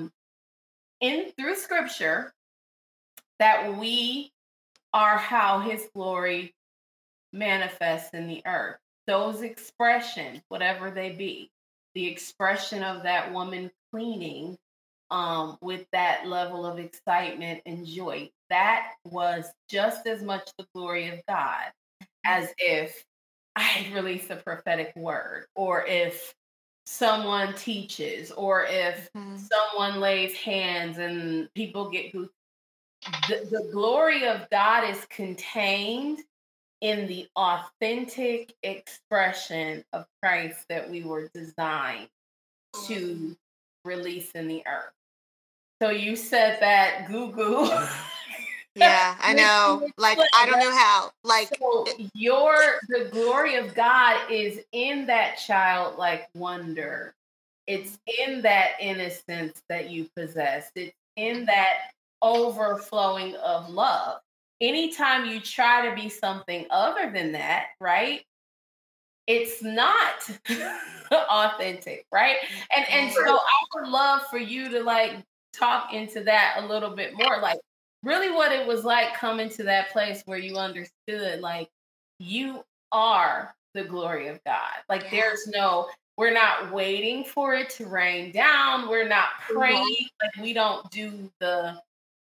in through scripture that we are how his glory manifests in the earth. Those expressions, whatever they be, the expression of that woman cleaning with that level of excitement and joy, that was just as much the glory of God as if I release a prophetic word, or if someone teaches, or if someone lays hands and people get goose. The glory of God is contained in the authentic expression of Christ that we were designed to release in the earth. So you said that goo goo.
Yeah, I know. Like, I don't know how. Like,
so the glory of God is in that childlike wonder. It's in that innocence that you possess. It's in that overflowing of love. Anytime you try to be something other than that, right? It's not authentic, right? And so I would love for you to like talk into that a little bit more, like really what it was like coming to that place where you understood like you are the glory of God. Like we're not waiting for it to rain down. We're not praying. Like we don't do the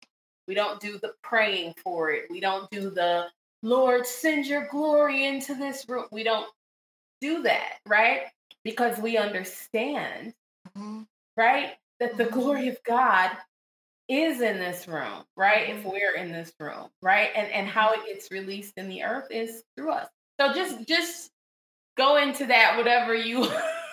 praying for it. We don't do the Lord, send your glory into this room. We don't do that, right? Because we understand, right, that the glory of God is in this room, right? If we're in this room, right? And how it gets released in the earth is through us. So just go into that, whatever you.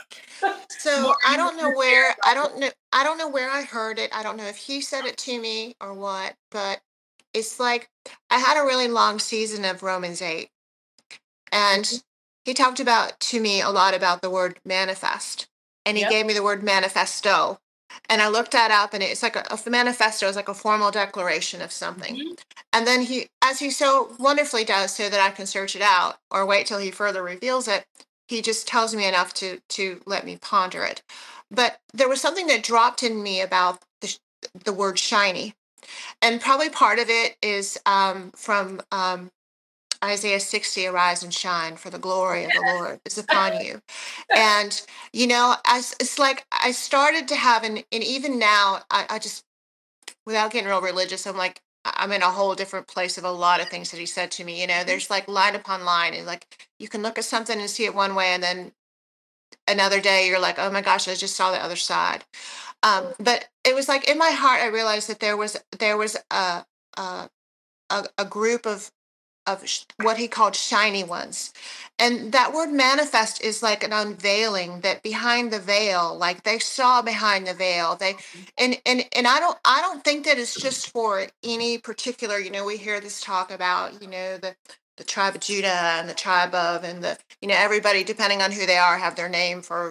So I don't know where I don't know where I heard it. I don't know if he said it to me or what, but it's like I had a really long season of Romans 8, and he talked about to me a lot about the word manifest, and he gave me the word manifesto, and I looked that up, and it's like a manifesto is like a formal declaration of something. And then he, as he so wonderfully does, so that I can search it out or wait till he further reveals it, he just tells me enough to let me ponder it. But there was something that dropped in me about the word shiny, and probably part of it is from Isaiah 60, arise and shine, for the glory of the Lord is upon you. And, it's like I started to have, and even now, I just, without getting real religious, I'm like, I'm in a whole different place of a lot of things that he said to me. There's like line upon line, and like you can look at something and see it one way, and then another day you're like, oh my gosh, I just saw the other side. But it was like in my heart, I realized that there was a group of what he called shiny ones, and that word manifest is like an unveiling, that behind the veil, like they saw behind the veil, and I don't think that it's just for any particular, we hear this talk about, the tribe of Judah and the tribe of, and everybody, depending on who they are, have their name for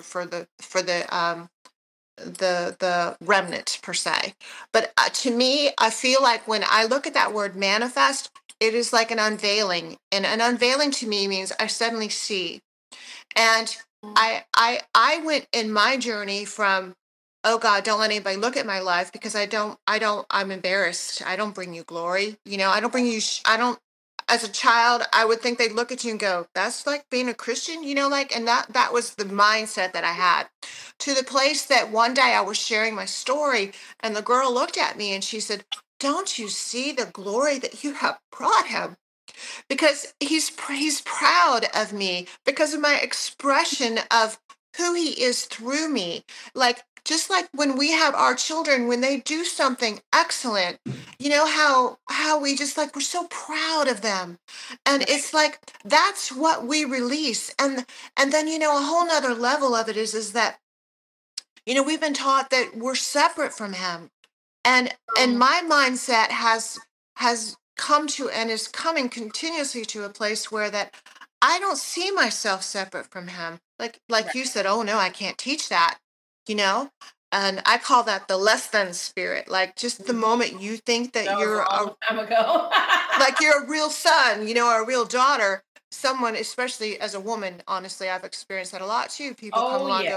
the remnant per se. But to me, I feel like when I look at that word manifest, it is like an unveiling, and an unveiling to me means I suddenly see. And I went in my journey from, oh God, don't let anybody look at my life, because I'm embarrassed. I don't bring you glory. I don't bring you, I don't, as a child, I would think they'd look at you and go, that's like being a Christian, and that was the mindset that I had, to the place that one day I was sharing my story, and the girl looked at me and she said, don't you see the glory that you have brought him? Because he's proud of me because of my expression of who he is through me. Like, just like when we have our children, when they do something excellent, how we just like, we're so proud of them. And it's like, that's what we release. And then, a whole nother level of it is that, we've been taught that we're separate from him. And my mindset has come to, and is coming continuously to, a place where that I don't see myself separate from him. Like you said, oh no, I can't teach that, and I call that the less than spirit. Like, just the moment you think that you're
a long time ago.
like you're a real son, or a real daughter, someone, especially as a woman, honestly, I've experienced that a lot too. People come along and go,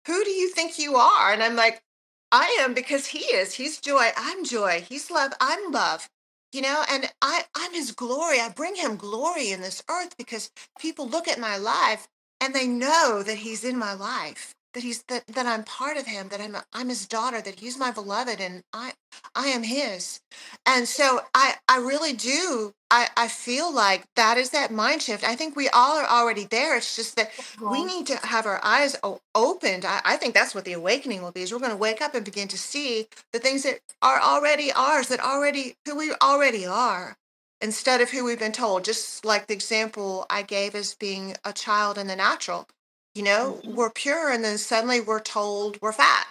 who do you think you are? And I'm like, I am because he is. He's joy. I'm joy. He's love. I'm love. And I'm his glory. I bring him glory in this earth because people look at my life and they know that he's in my life, that I'm part of him, that I'm his daughter, that he's my beloved, and I am his. And so I really do. I feel like that is that mind shift. I think we all are already there. It's just that we need to have our eyes opened. I think that's what the awakening will be, is we're going to wake up and begin to see the things that are already ours, who we already are, instead of who we've been told. Just like the example I gave as being a child in the natural. We're pure, and then suddenly we're told we're fat,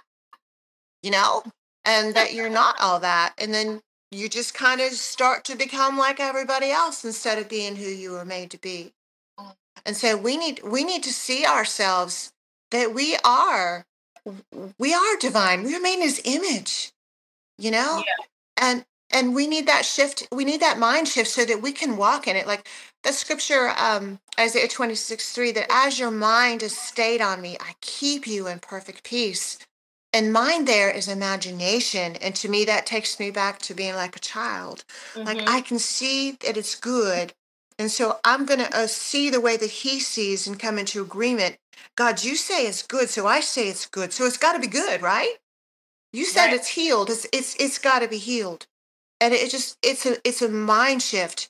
and that you're not all that. And then you just kind of start to become like everybody else instead of being who you were made to be. And so we need to see ourselves that we are divine. We are made in his image,
Yeah.
and we need that shift. We need that mind shift so that we can walk in it. Like the scripture, Isaiah 26:3, that as your mind is stayed on me, I keep you in perfect peace. And mind there is imagination. And to me, that takes me back to being like a child. Like I can see that it's good. And so I'm going to see the way that he sees and come into agreement. God, you say it's good, so I say it's good. So it's got to be good, right? You said
Right.
it's healed. It's got to be healed. And it's a mind shift.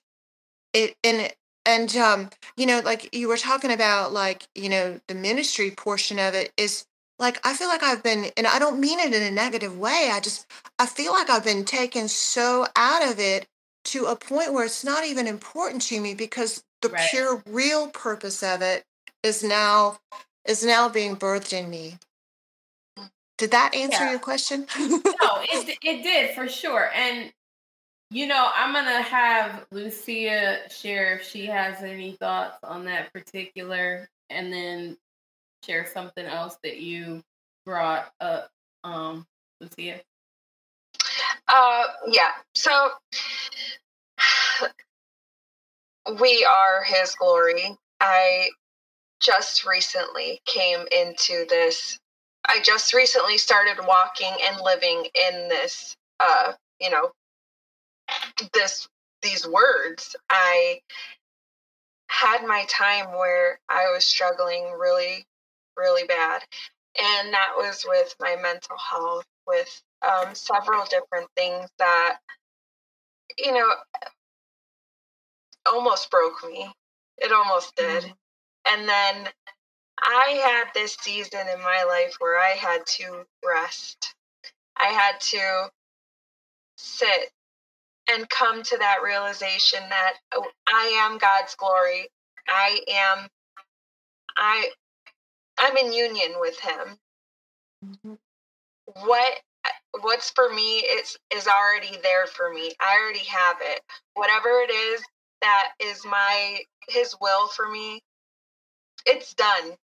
Like you were talking about, like, the ministry portion of it is like, I feel like I've been, and I don't mean it in a negative way. I feel like I've been taken so out of it to a point where it's not even important to me, because the
Right.
pure real purpose of it is now being birthed in me. Did that answer
Yeah.
your question?
No, it did for sure. And I'm gonna have Lucia share if she has any thoughts on that particular, and then share something else that you brought up, Lucia.
Yeah. So we are his glory. I just recently came into this. I just recently started walking and living in this, you know, these words. I had my time where I was struggling really, really bad. And that was with my mental health, with several different things that, you know, almost broke me. It almost did. And then I had this season in my life where I had to rest. I had to sit and come to that realization that I am God's glory. I'm in union with him. What's for me is already there for me. I already have it. Whatever it is that is his will for me, it's done.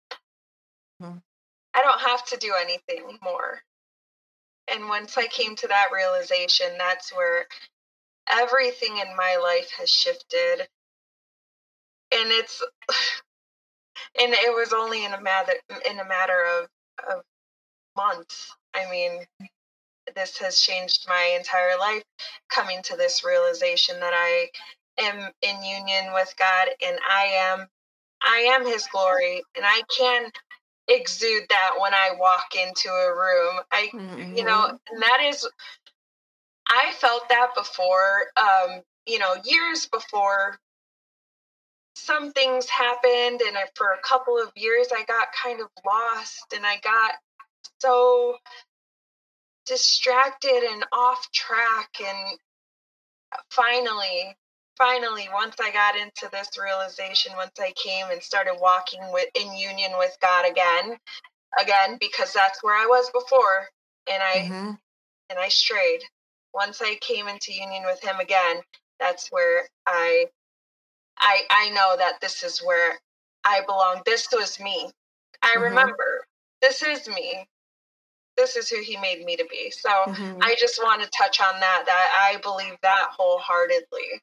I don't have to do anything more. And once I came to that realization, that's where everything in my life has shifted. And it was only in a matter of months. I mean, this has changed my entire life, coming to this realization that I am in union with God, and I am his glory, and I can exude that when I walk into a room. And that is, I felt that before, years before some things happened, and for a couple of years I got kind of lost, and I got so distracted and off track. And finally, once I got into this realization, once I came and started walking in union with God again, because that's where I was before, and I strayed. Once I came into union with him again, that's where I know that this is where I belong. This was me. I remember, this is me. This is who he made me to be. So I just want to touch on that I believe that wholeheartedly.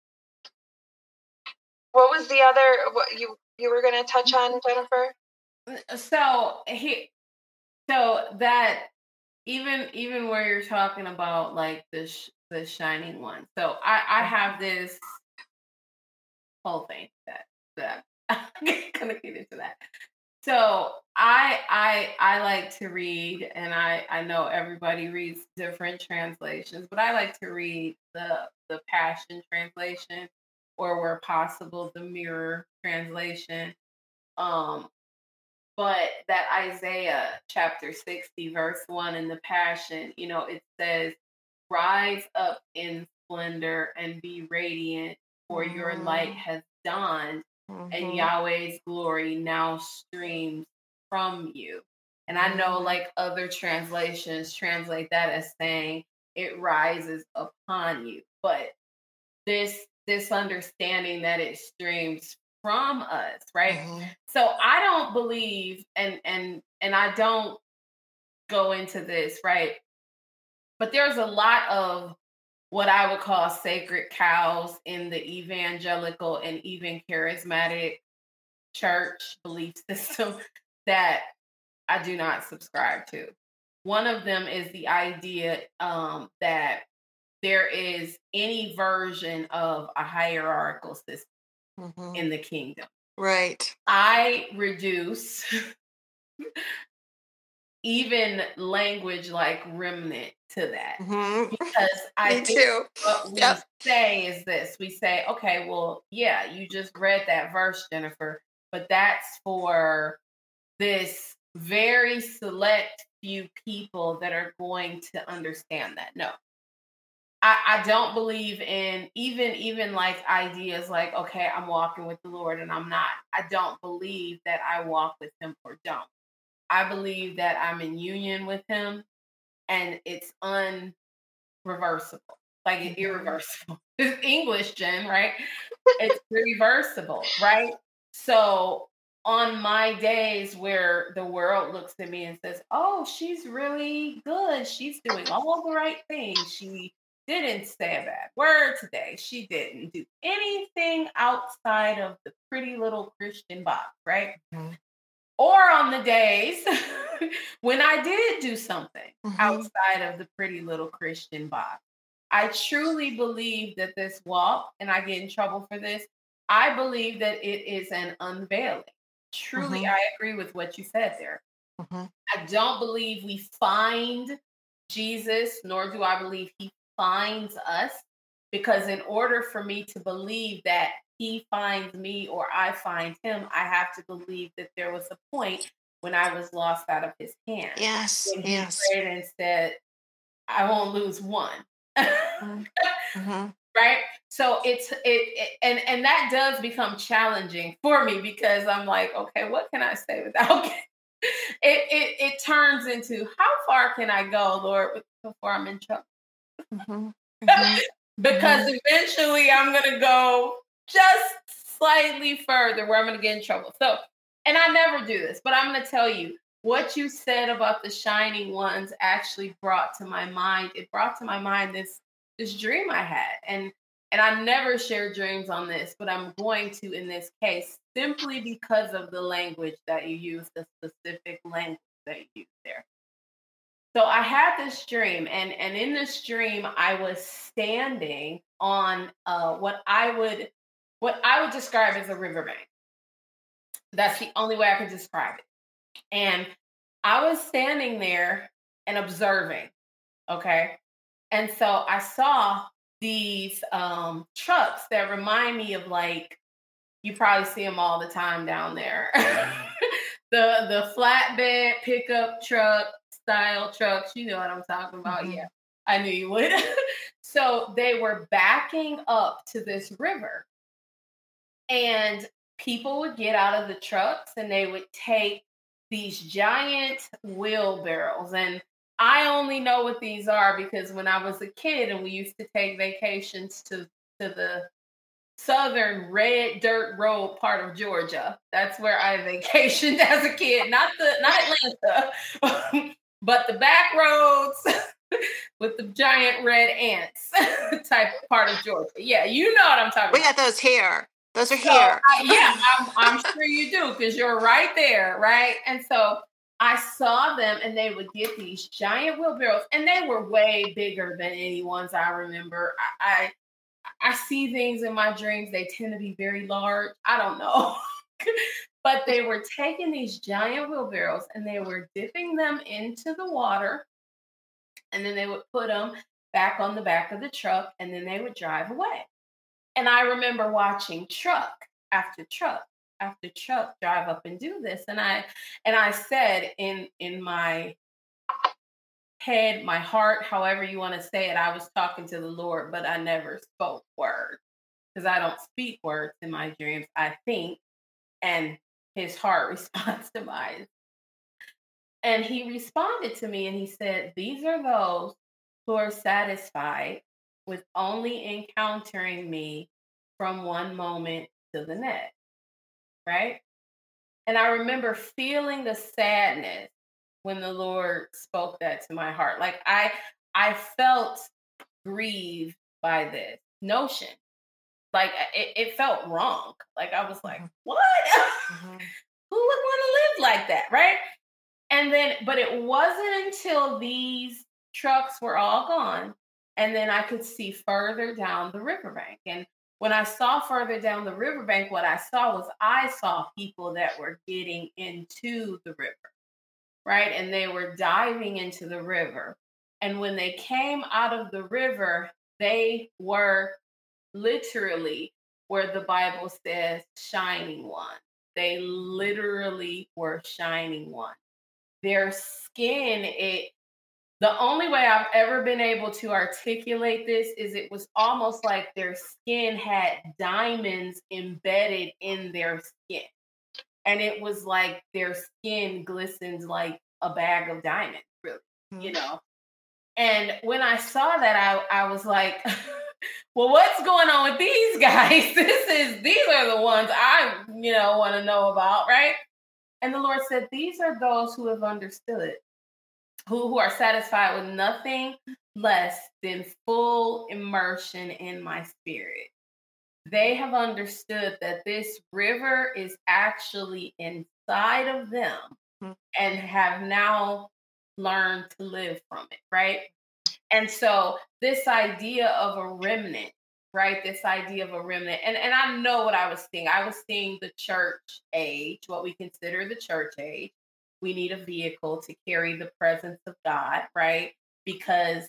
What was the other, what you were going to touch on, Jennifer?
So So that even where you're talking about like the shining one. So I have this whole thing that I'm gonna get into that. So I like to read, and I know everybody reads different translations, but I like to read the Passion translation, or where possible the Mirror translation. Um, but that Isaiah chapter 60 verse 1 in the Passion, it says, "Rise up in splendor and be radiant, for your light has dawned, and Yahweh's glory now streams from you." And I know like other translations translate that as saying it rises upon you. But this understanding that it streams from us, right? So I don't believe, and I don't go into this, right? But there's a lot of what I would call sacred cows in the evangelical and even charismatic church belief system that I do not subscribe to. One of them is the idea that there is any version of a hierarchical system in the kingdom.
Right.
I reduce even language like remnant to that. Because I think what we say is this. We say, okay, well, yeah, you just read that verse, Jennifer, but that's for this very select few people that are going to understand that. No. I don't believe in even like ideas like, okay, I'm walking with the Lord and I'm not. I don't believe that I walk with him or don't. I believe that I'm in union with him and it's unreversible, like irreversible. It's English, Jen, right? It's reversible, right? So on my days where the world looks at me and says, oh, she's really good. She's doing all the right things. She didn't say a bad word today. She didn't do anything outside of the pretty little Christian box, right? Or on the days when I did do something outside of the pretty little Christian box. I truly believe that this walk, and I get in trouble for this, I believe that it is an unveiling. Truly, I agree with what you said there. I don't believe we find Jesus, nor do I believe he finds us, because in order for me to believe that he finds me or I find him, I have to believe that there was a point when I was lost out of his hand.
Yes.
When he prayed and said, I won't lose one. Right? So and that does become challenging for me, because I'm like, okay, what can I say without it turns into, how far can I go, Lord, before I'm in trouble? Because eventually I'm going to go just slightly further where I'm going to get in trouble. So, and I never do this, but I'm going to tell you what you said about the shining ones actually brought to my mind. It brought to my mind this dream I had. And I never share dreams on this, but I'm going to in this case, simply because of the language that you use, the specific language that you use there. So I had this dream, and in this dream, I was standing on what I would describe as a riverbank. That's the only way I could describe it. And I was standing there and observing, okay? And so I saw these trucks that remind me of, like, you probably see them all the time down there. the flatbed pickup truck style trucks, you know what I'm talking about. Yeah, I knew you would. So they were backing up to this river, and people would get out of the trucks and they would take these giant wheelbarrows. And I only know what these are because when I was a kid and we used to take vacations to the southern red dirt road part of Georgia. That's where I vacationed as a kid. Not Atlanta, but the back roads with the giant red ants type part of Georgia. Yeah, you know what I'm talking about.
We got those here. Those are here.
Yeah, I'm sure you do, because you're right there, right? And so I saw them and they would get these giant wheelbarrows, and they were way bigger than any ones I remember. I see things in my dreams, they tend to be very large. I don't know. But they were taking these giant wheelbarrows and they were dipping them into the water, and then they would put them back on the back of the truck, and then they would drive away. And I remember watching truck after truck after truck drive up and do this. And I said in my head, my heart, however you want to say it, I was talking to the Lord, but I never spoke words because I don't speak words in my dreams. I think, and his heart responds to mine. And he responded to me and he said, "These are those who are satisfied with only encountering me from one moment to the next." Right? And I remember feeling the sadness when the Lord spoke that to my heart. Like I felt grieved by this notion. Like it felt wrong. Like I was like, what? Who would want to live like that? Right? And then, but it wasn't until these trucks were all gone, and then I could see further down the riverbank. And when I saw further down the riverbank, what I saw people that were getting into the river, right? And they were diving into the river. And when they came out of the river, they were literally where the Bible says shining one. They literally were shining one. Their skin, the only way I've ever been able to articulate this is it was almost like their skin had diamonds embedded in their skin. And it was like their skin glistened like a bag of diamonds, really, you know? And when I saw that, I was like, well, what's going on with these guys? These are the ones I, want to know about, right? And the Lord said, these are those who have understood, who are satisfied with nothing less than full immersion in my spirit. They have understood that this river is actually inside of them and have now learned to live from it, right? And so this idea of a remnant, right? This idea of a remnant. And I know what I was seeing. I was seeing the church age, what we consider the church age. We need a vehicle to carry the presence of God, right? Because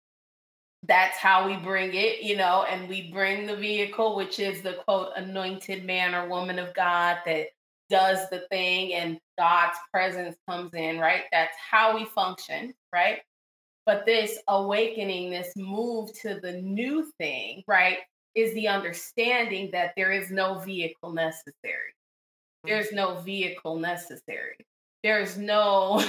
that's how we bring it, and we bring the vehicle, which is the quote, anointed man or woman of God that does the thing and God's presence comes in, right? That's how we function, right? But this awakening, this move to the new thing, right, is the understanding that there is no vehicle necessary. There's no vehicle necessary. There's no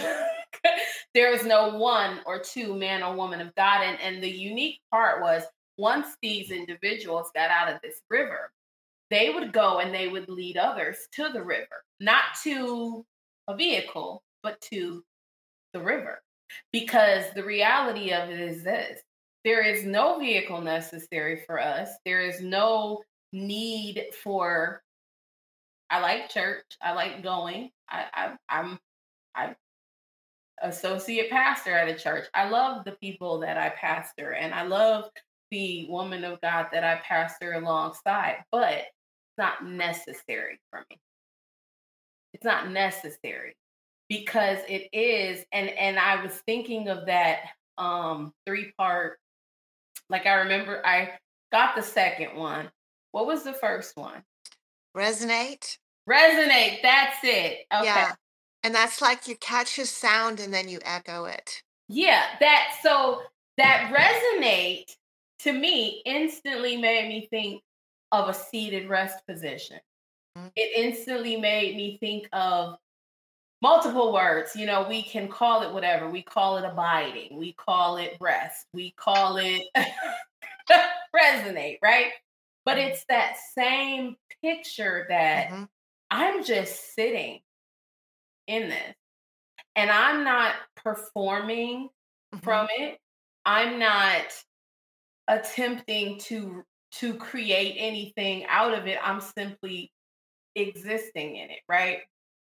one or two man or woman of God. And the unique part was once these individuals got out of this river, they would go and they would lead others to the river, not to a vehicle, but to the river. Because the reality of it is this: there is no vehicle necessary for us. There is no need for, I like church. I like going. I'm associate pastor at a church. I love the people that I pastor, and I love the woman of God that I pastor alongside, but it's not necessary for me. It's not necessary. Because it is, and I was thinking of that 3-part, like I remember I got the second one. What was the first one?
Resonate,
that's it. Okay.
Yeah. And that's like you catch a sound and then you echo it.
Yeah, that resonate to me instantly made me think of a seated rest position. It instantly made me think of multiple words. We can call it whatever. We call it abiding. We call it rest. We call it resonate, right? But it's that same picture that I'm just sitting in this. And I'm not performing from it. I'm not attempting to create anything out of it. I'm simply existing in it, right?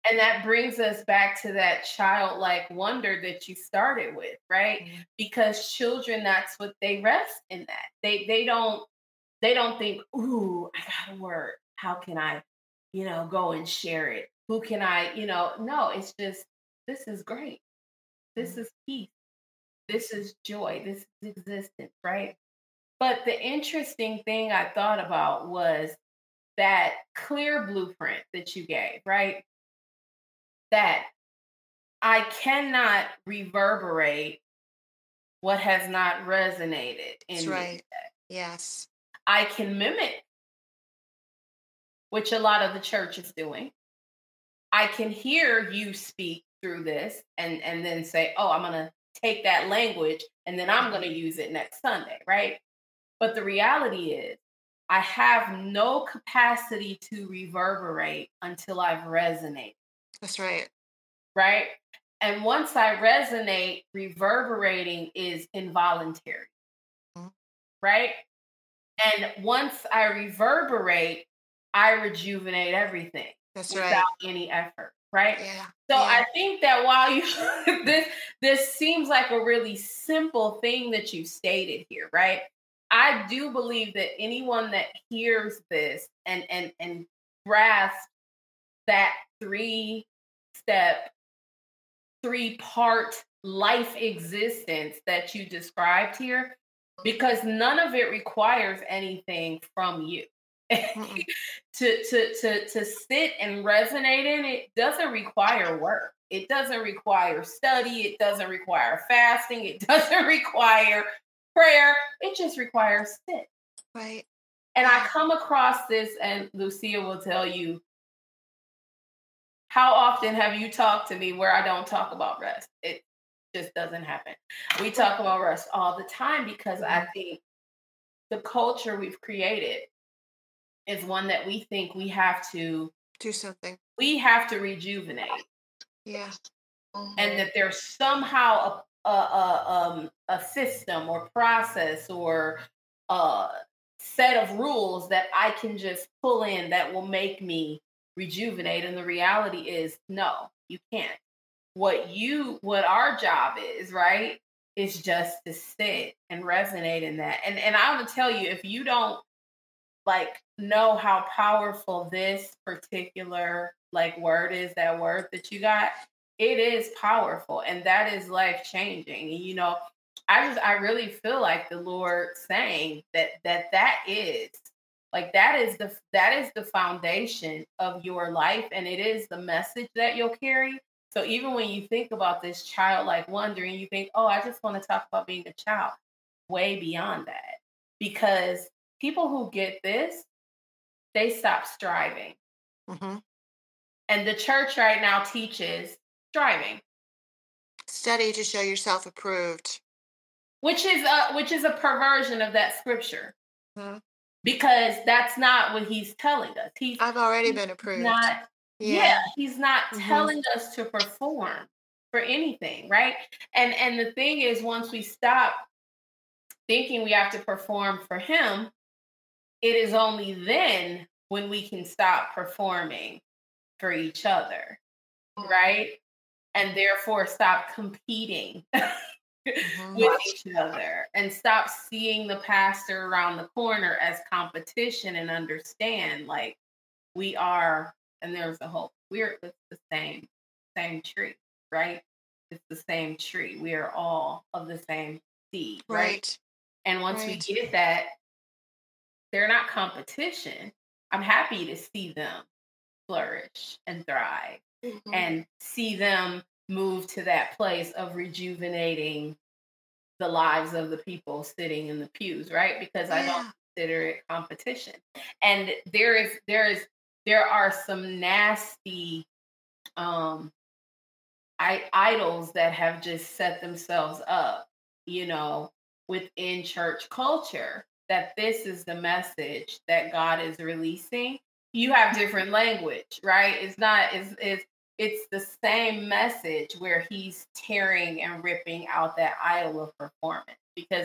And that brings us back to that childlike wonder that you started with, right?
Mhm.
Because children, that's what they rest in that. They don't think, ooh, I got a word. How can I, go and share it? Who can I, no, it's just, this is great. This is peace. This is joy. This is existence, right? But the interesting thing I thought about was that clear blueprint that you gave, right? That I cannot reverberate what has not resonated
That's
in me.
right. Yes.
I can mimic, which a lot of the church is doing. I can hear you speak through this and then say, oh, I'm going to take that language and then I'm going to use it next Sunday, right? But the reality is, I have no capacity to reverberate until I've resonated,
That's right.
right? And once I resonate, reverberating is involuntary,
Mhm.
right? And once I reverberate, I rejuvenate everything
That's
without
right.
any effort, right?
Yeah.
So
Yeah.
I think that while you this seems like a really simple thing that you stated here, right? I do believe that anyone that hears this and grasps that three-step, three-part life existence that you described here, because none of it requires anything from you.
Mm-mm.
To sit and resonate in it doesn't require work. It doesn't require study. It doesn't require fasting. It doesn't require prayer. It just requires sit.
Right.
And I
Yeah.
come across this, and Lucia will tell you, how often have you talked to me where I don't talk about rest? It just doesn't happen. We talk about rest all the time because I think the culture we've created is one that we think
Do something.
we have to rejuvenate,
Yeah.
and that there's somehow a system or process or a set of rules that I can just pull in that will make me rejuvenate. And the reality is, no, you can't. What our job is, right, is just to sit and resonate in that. And I want to tell you, if you don't know how powerful this particular word is, that word that you got, it is powerful, and that is life changing. I really feel like the Lord saying that is that is the foundation of your life, and it is the message that you'll carry. So even when you think about this childlike wonder and you think, oh, I just want to talk about being a child, way beyond that, because people who get this, they stop striving.
Mm-hmm.
And the church right now teaches striving,
Study to show yourself approved.
which is a perversion of that scripture,
Huh?
because that's not what he's telling us.
I've already
He's
been approved.
not,
Yeah.
he's not
Mm-hmm.
telling us to perform for anything, right? And the thing is, once we stop thinking we have to perform for him, it is only then when we can stop performing for each other, right? And therefore stop competing
Mm-hmm.
with each other and stop seeing the pastor around the corner as competition, and understand we are, and there's a hope. It's the same tree, right? It's the same tree. We are all of the same seed, right?
Right.
And once we
Right.
get that, they're not competition. I'm happy to see them flourish and thrive and see them move to that place of rejuvenating the lives of the people sitting in the pews, right? Because I don't consider it competition. And there are some nasty idols that have just set themselves up, within church culture, that this is the message that God is releasing. You have different language, right? It's the same message where he's tearing and ripping out that idol of performance, because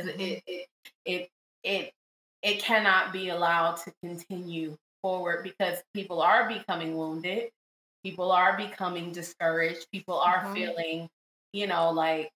it cannot be allowed to continue forward, because people are becoming wounded. People are becoming discouraged. People are feeling, like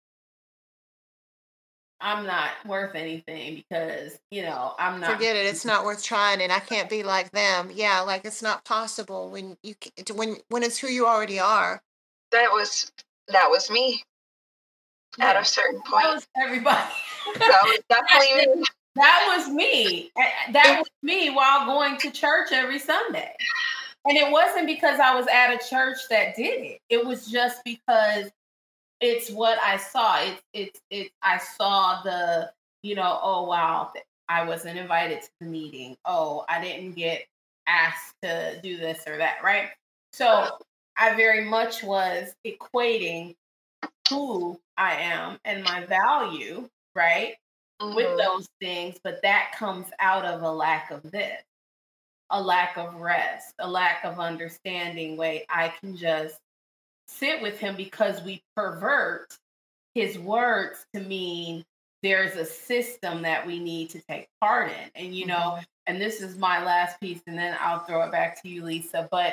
I'm not worth anything because, I'm not.
Forget it. It's not worth trying, and I can't be like them. Yeah, like it's not possible when it's who you already are.
That was me at a certain point.
That was everybody.
That was definitely me.
That was me. That was me while going to church every Sunday. And it wasn't because I was at a church that did it. It was just because it's what I saw. I saw the, oh wow, I wasn't invited to the meeting. Oh, I didn't get asked to do this or that, right? So I very much was equating who I am and my value, right? With those things, but that comes out of a lack of this, a lack of rest, a lack of understanding. Wait, I can just sit with him because we pervert his words to mean there's a system that we need to take part in. And, and this is my last piece, and then I'll throw it back to you, Lisa. But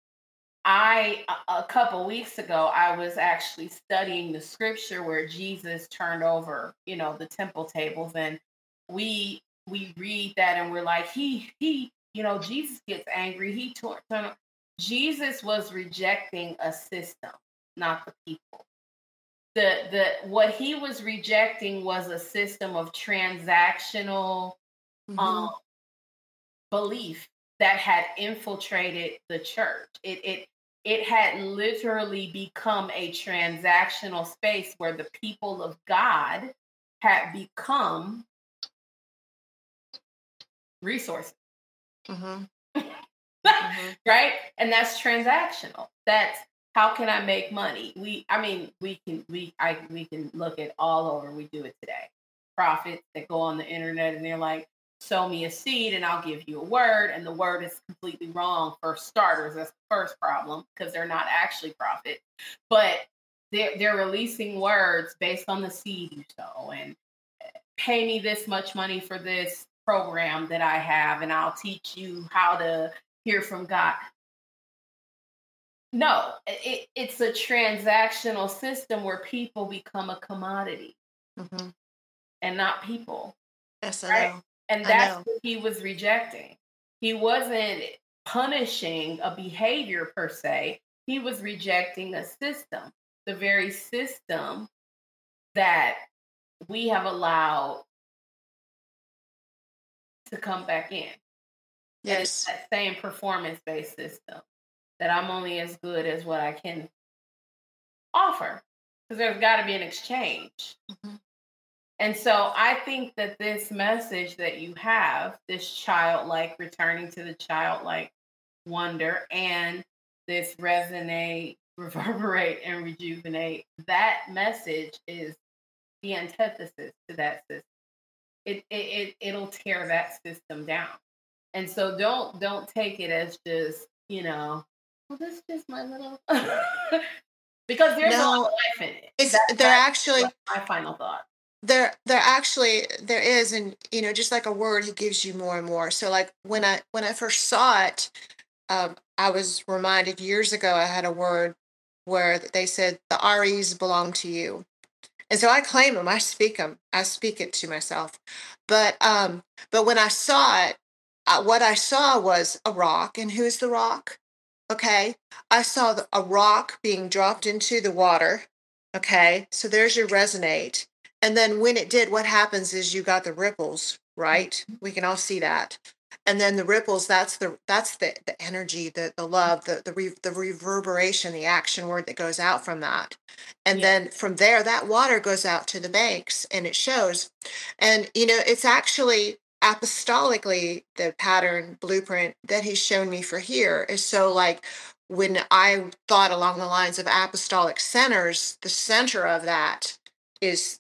a couple weeks ago, I was actually studying the scripture where Jesus turned over, the temple tables, and we read that and we're like, he, Jesus gets angry. He Jesus was rejecting a system, not the people. What he was rejecting was a system of transactional belief that had infiltrated the church. It had literally become a transactional space where the people of God had become resources. Right? And that's transactional. That's how can I make money? We can look at all over. We do it today. Prophets that go on the internet and they're like, sow me a seed and I'll give you a word. And the word is completely wrong for starters. That's the first problem because they're not actually prophets. But they're releasing words based on the seed you sow and pay me this much money for this program that I have and I'll teach you how to hear from God. No, it's a transactional system where people become a commodity and not people.
Yes, I
right?
know.
And that's what he was rejecting. He wasn't punishing a behavior per se. He was rejecting a system, the very system that we have allowed to come back in.
Yes.
And it's that same performance-based system that I'm only as good as what I can offer. Because there's got to be an exchange. And so I think that this message that you have, this childlike, returning to the childlike wonder, and this resonate, reverberate, and rejuvenate, that message is the antithesis to that system. It'll tear that system down. And so don't take it as just, well, this is just my little because there's a lot of life in it. That's my final thought.
There is, and just like a word, he gives you more and more. So like when I first saw it, I was reminded years ago I had a word where they said the REs belong to you, and so I claim them, I speak it to myself. But when I saw it, what I saw was a rock, and who's the rock? Okay, I saw a rock being dropped into the water. Okay, so there's your resonate. And then when it did, what happens is you got the ripples, right? We can all see that. And then the ripples, that's the energy, the love, the reverberation, the action word that goes out from that. And then from there, that water goes out to the banks and it shows. And, it's actually apostolically the pattern blueprint that he's shown me for here is so like when I thought along the lines of apostolic centers, the center of that is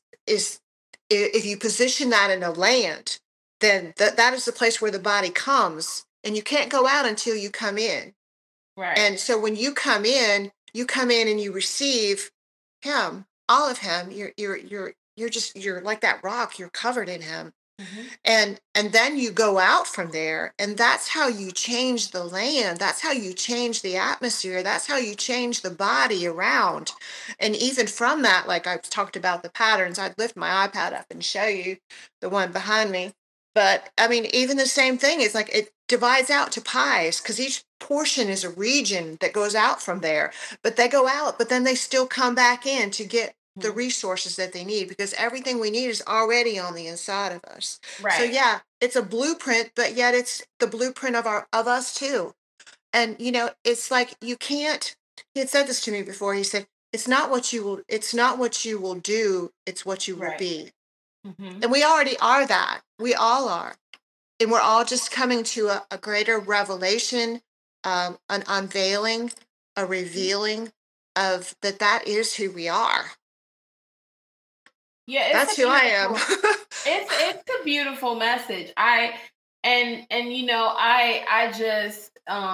if you position that in a land, then that is the place where the body comes, and you can't go out until you come in.
Right.
And so when you come in and you receive him, all of him. You're like that rock. You're covered in him. And then you go out from there, and that's how you change the land. That's how you change the atmosphere. That's how you change the body around. And even from that, like I've talked about the patterns, I'd lift my iPad up and show you the one behind me. But I mean, even the same thing is like it divides out to pies because each portion is a region that goes out from there. But they go out, but then they still come back in to get the resources that they need, because everything we need is already on the inside of us. So
Right.
yeah, it's a blueprint, but yet it's the blueprint of us too. And it's like you can't. He had said this to me before. He said, it's not what you will do, it's what you will
Right.
be."
Mm-hmm.
And we already are that. We all are. And we're all just coming to a greater revelation, an unveiling, a revealing of that is who we are.
Yeah,
That's who I am.
It's a beautiful message. I just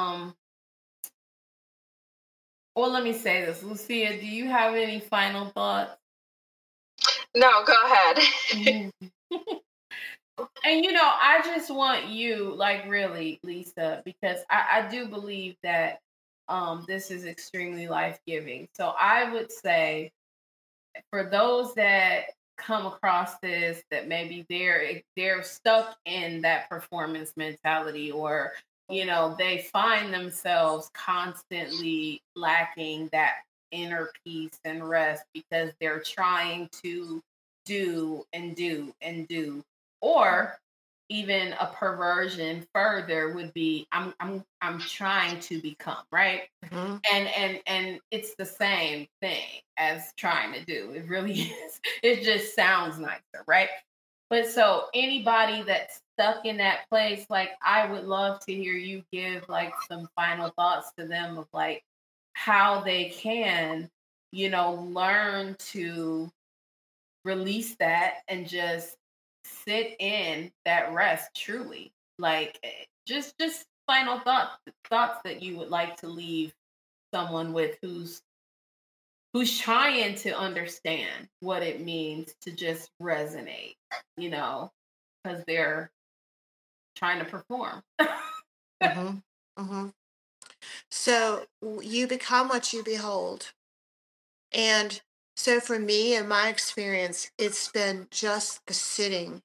well, let me say this. Lucia, do you have any final thoughts?
No, go ahead.
And I just want you, like, really, Lisa, because I do believe that this is extremely life-giving. So I would say, for those that come across this, that maybe they're stuck in that performance mentality, or they find themselves constantly lacking that inner peace and rest because they're trying to do and do and do. Or even a perversion further would be, I'm trying to become, right?
Mhm.
And it's the same thing as trying to do. It really is. It just sounds nicer, right? But so anybody that's stuck in that place, like, I would love to hear you give like some final thoughts to them of like how they can, learn to release that and just sit in that rest truly. Like, just final thoughts that you would like to leave someone with who's trying to understand what it means to just resonate, because they're trying to perform.
Mm-hmm. Mm-hmm. So you become what you behold. And so for me, in my experience, it's been just the sitting,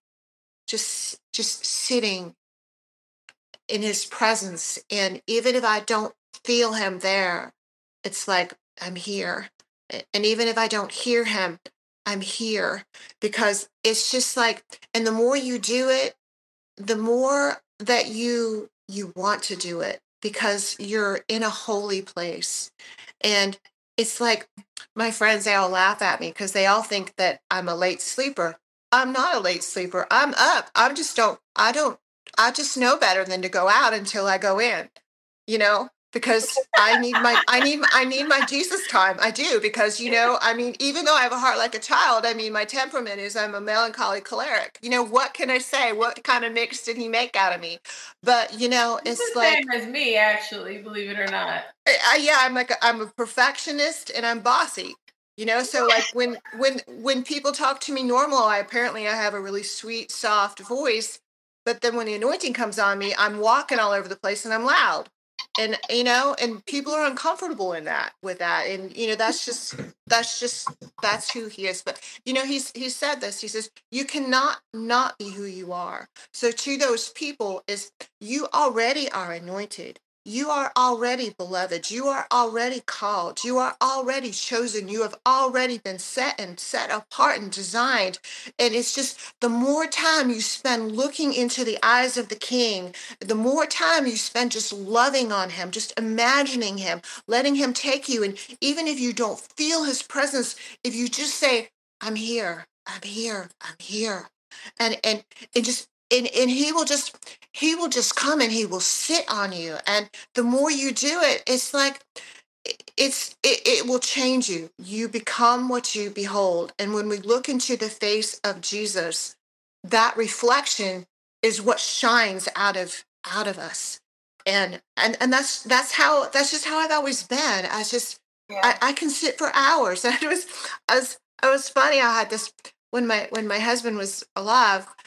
just sitting in his presence. And even if I don't feel him there, it's like I'm here. And even if I don't hear him, I'm here, because it's just like, and the more you do it, the more that you want to do it, because you're in a holy place. And it's like, my friends, they all laugh at me because they all think that I'm a late sleeper. I'm not a late sleeper. I'm up. I just know better than to go out until I go in, because I need my Jesus time. I do, because I mean, even though I have a heart like a child, I mean, my temperament is I'm a melancholy choleric. What can I say? What kind of mix did he make out of me? But
It's
it's
the
like,
same as me, actually, believe it or not.
yeah, I'm a perfectionist and I'm bossy. So like when people talk to me normal, I have a really sweet, soft voice, but then when the anointing comes on me, I'm walking all over the place and I'm loud. And and people are uncomfortable in that with that. And that's who he is. But he said this. He says, you cannot not be who you are. So to those people is, you already are anointed. You are already beloved. You are already called. You are already chosen. You have already been set apart and designed. And it's just, the more time you spend looking into the eyes of the King, the more time you spend just loving on him, just imagining him, letting him take you. And even if you don't feel his presence, if you just say, I'm here, I'm here, I'm here. And just and he will just come and he will sit on you. And the more you do it, it's like, it will change you. You become what you behold. And when we look into the face of Jesus, that reflection is what shines out of us. And that's just how I've always been.
Yeah.
I can sit for hours. And it was funny. I had this when my husband was alive.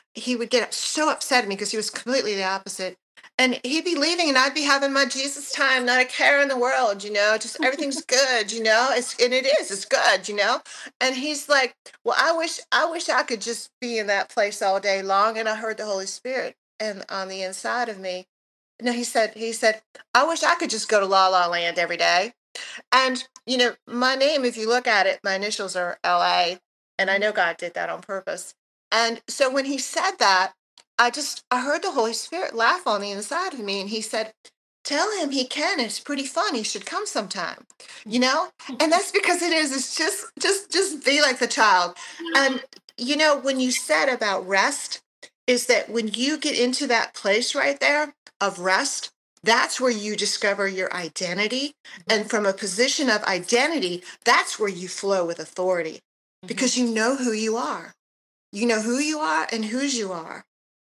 he would get so upset at me because he was completely the opposite. And he'd be leaving, and I'd be having my Jesus time, not a care in the world, just everything's good, and it is, it's good, And he's like, well, I wish I could just be in that place all day long. And I heard the Holy Spirit and on the inside of me. No, he said, I wish I could just go to La La Land every day. And, my name, if you look at it, my initials are LA, and I know God did that on purpose. And so when he said that, I heard the Holy Spirit laugh on the inside of me, and he said, tell him he can. It's pretty fun. He should come sometime, And that's because it is. It's just be like the child. And, when you said about rest, is that when you get into that place right there of rest, that's where you discover your identity. And from a position of identity, that's where you flow with authority because you know who you are. You know who you are and whose you are.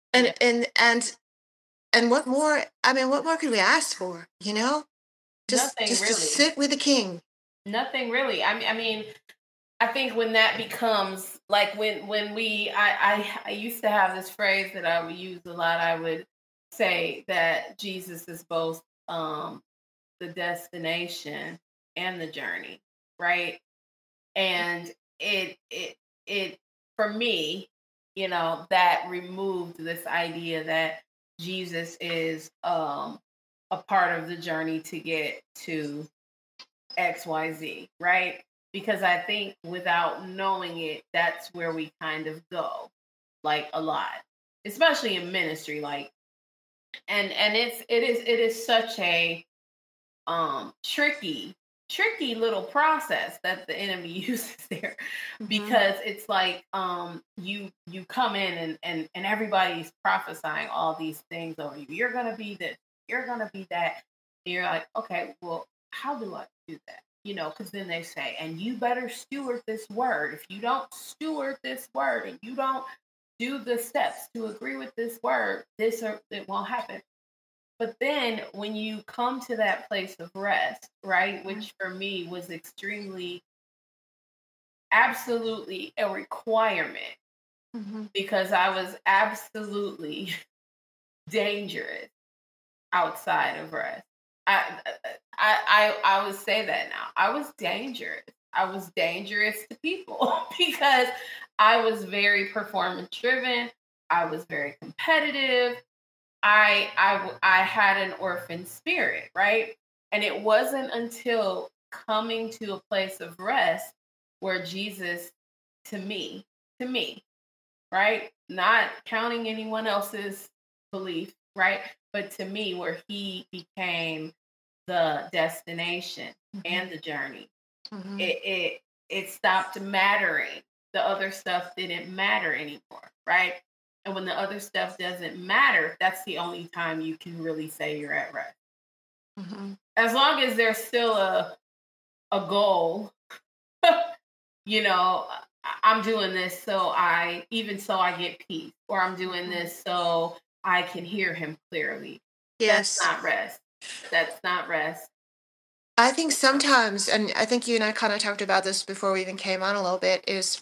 And what more, what more could we ask for, Just
Nothing
just to
really.
sit with the king.
Nothing really. I think when that becomes like when I used to have this phrase that I would use a lot. I would say that Jesus is both the destination and the journey, right? And it for me, that removed this idea that Jesus is a part of the journey to get to XYZ, right? Because I think without knowing it, that's where we kind of go, like a lot, especially in ministry, like, and it is such a tricky little process that the enemy uses there, because it's like you come in and everybody's prophesying all these things over you. You're gonna be this, you're gonna be that. And you're like, okay, well, how do I do that? Because then they say, and you better steward this word. If you don't steward this word and you don't do the steps to agree with this word, it won't happen. But then when you come to that place of rest, right, which for me was absolutely a requirement, because I was absolutely dangerous outside of rest. I would say that now. I was dangerous. I was dangerous to people because I was very performance driven. I was very competitive. I had an orphan spirit, right? And it wasn't until coming to a place of rest where Jesus, to me, right? Not counting anyone else's belief, right? But to me, where he became the destination and the journey, it stopped mattering. The other stuff didn't matter anymore, right? And when the other stuff doesn't matter, that's the only time you can really say you're at rest. As long as there's still a goal, I'm doing this so I get peace, or I'm doing this so I can hear him clearly.
Yes.
That's not rest. That's not rest.
I think sometimes, and I think you and I kind of talked about this before we even came on a little bit, is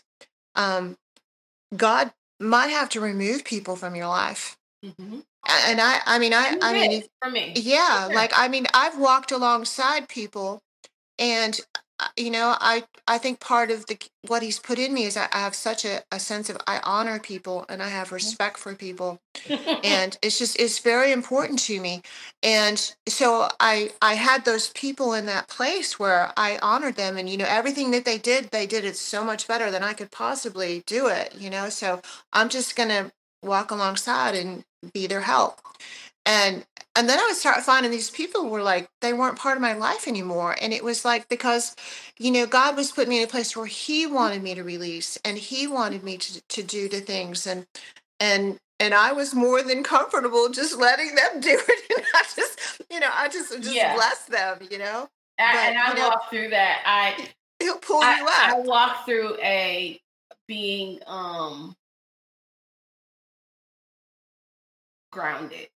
God might have to remove people from your life. And I mean,
for me,
yeah, sure. Like, I've walked alongside people, and I think part of what he's put in me is I have such a sense of, I honor people and I have respect for people, and it's very important to me. And so I had those people in that place where I honored them, and everything that they did it so much better than I could possibly do it. So I'm just gonna walk alongside and be their help. And then I would start finding these people were like, they weren't part of my life anymore. And it was like, because, God was putting me in a place where he wanted me to release, and he wanted me to do the things. And I was more than comfortable just letting them do it. And I just bless them,
And I walk through that.
He'll pull you up.
I walk through being grounded.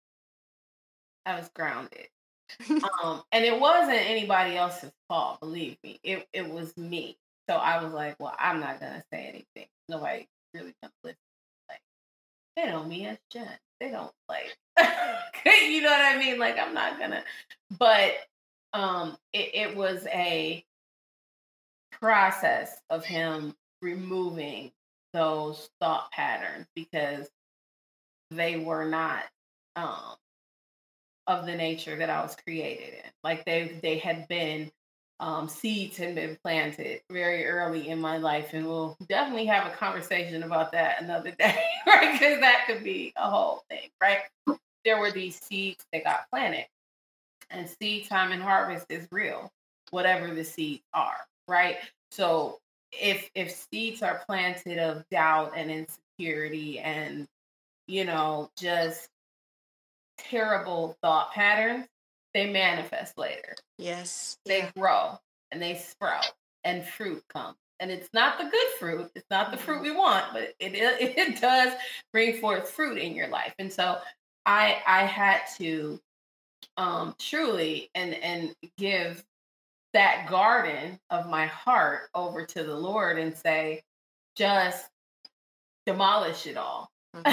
I was grounded. And it wasn't anybody else's fault, believe me. It was me. So I was like, well, I'm not gonna say anything. Nobody really gonna listen. Like, they know me as Jen. They don't like, you know what I mean? Like, I'm not gonna, but it was a process of him removing those thought patterns because they were not of the nature that I was created in. Like they had been seeds had been planted very early in my life, and we'll definitely have a conversation about that another day, right? Because that could be a whole thing, right? There were these seeds that got planted, and seed time and harvest is real, whatever the seeds are, right? So if seeds are planted of doubt and insecurity and just terrible thought patterns, they manifest later.
Yes.
They grow and they sprout and fruit comes. And it's not the good fruit. It's not the fruit we want, but it does bring forth fruit in your life. And so I had to truly and give that garden of my heart over to the Lord and say, just demolish it all.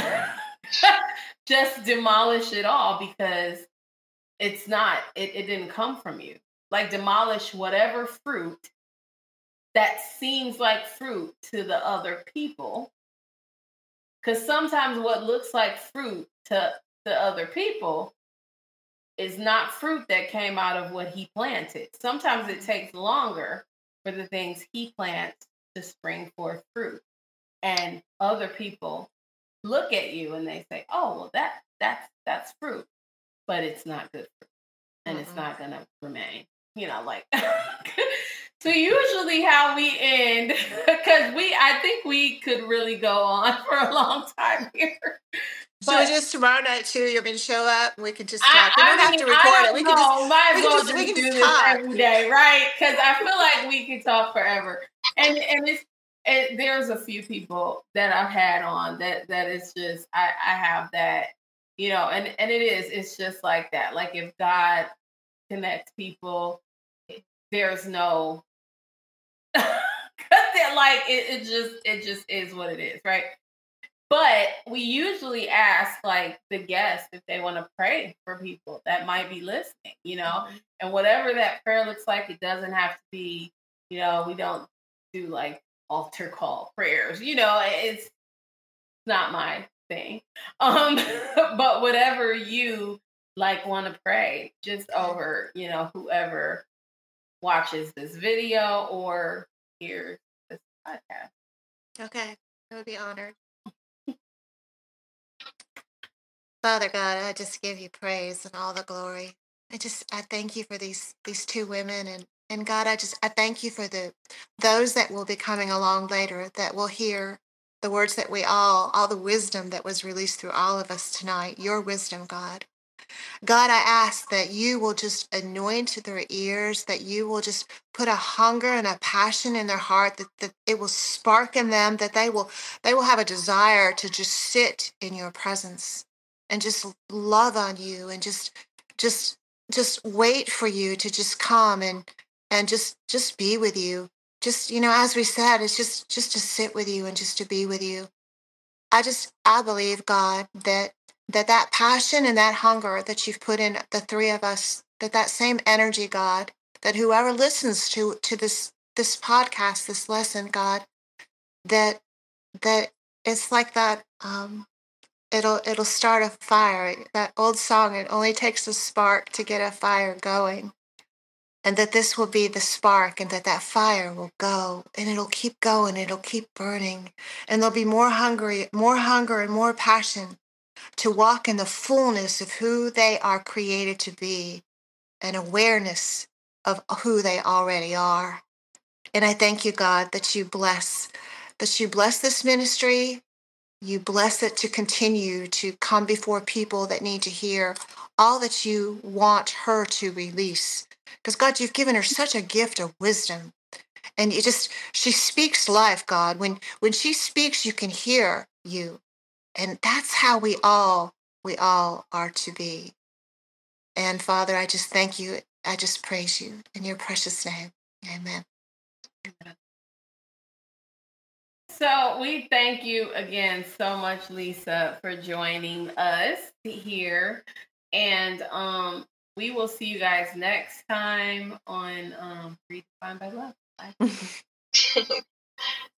Just demolish it all, because it's not, it didn't come from you. Like, demolish whatever fruit that seems like fruit to the other people. Because sometimes what looks like fruit to the other people is not fruit that came out of what he planted. Sometimes it takes longer for the things he plants to spring forth fruit. And other people look at you and they say, oh, well, that's fruit, but it's not good fruit. And it's not going to remain, like. So usually how we end, because I think we could really go on for a long time here.
So just tomorrow night too, you're going to show up and we can just talk. We don't have to record it. We can just do this
every day, right? Because I feel like we can talk forever. And there's a few people that I've had on that is just, I have that, and it's just like that. Like, if God connects people, there's no, like, it just is what it is, right? But we usually ask, like, the guests if they want to pray for people that might be listening, and whatever that prayer looks like, it doesn't have to be, we don't do like altar call prayers, it's not my thing. But whatever you like want to pray just over, whoever watches this video or hears this podcast.
Okay, I would be honored. Father God, I just give you praise and all the glory. I thank you for these two women, and God, I thank you for those that will be coming along later, that will hear the words that all the wisdom that was released through all of us tonight, your wisdom, God. God, I ask that you will just anoint their ears, that you will just put a hunger and a passion in their heart, that it will spark in them, that they will have a desire to just sit in your presence and just love on you and just wait for you to just come and just be with you. Just, as we said, it's just to sit with you and just to be with you. I believe, God, that passion and that hunger that you've put in the three of us, that same energy, God, that whoever listens to this podcast, this lesson, God, that it's like that, it'll start a fire. That old song, it only takes a spark to get a fire going. And that this will be the spark, and that fire will go, and it'll keep going, it'll keep burning, and there'll be more hunger and more passion to walk in the fullness of who they are created to be, and awareness of who they already are. And I thank you, God, that you bless this ministry. You bless it to continue to come before people that need to hear all that you want her to release. Because, God, you've given her such a gift of wisdom. And she speaks life, God. When she speaks, you can hear you. And that's how we all are to be. And Father, I just thank you. I just praise you in your precious name. Amen.
So we thank you again so much, Lisa, for joining us here. And we will see you guys next time on Redefined by Love. Bye.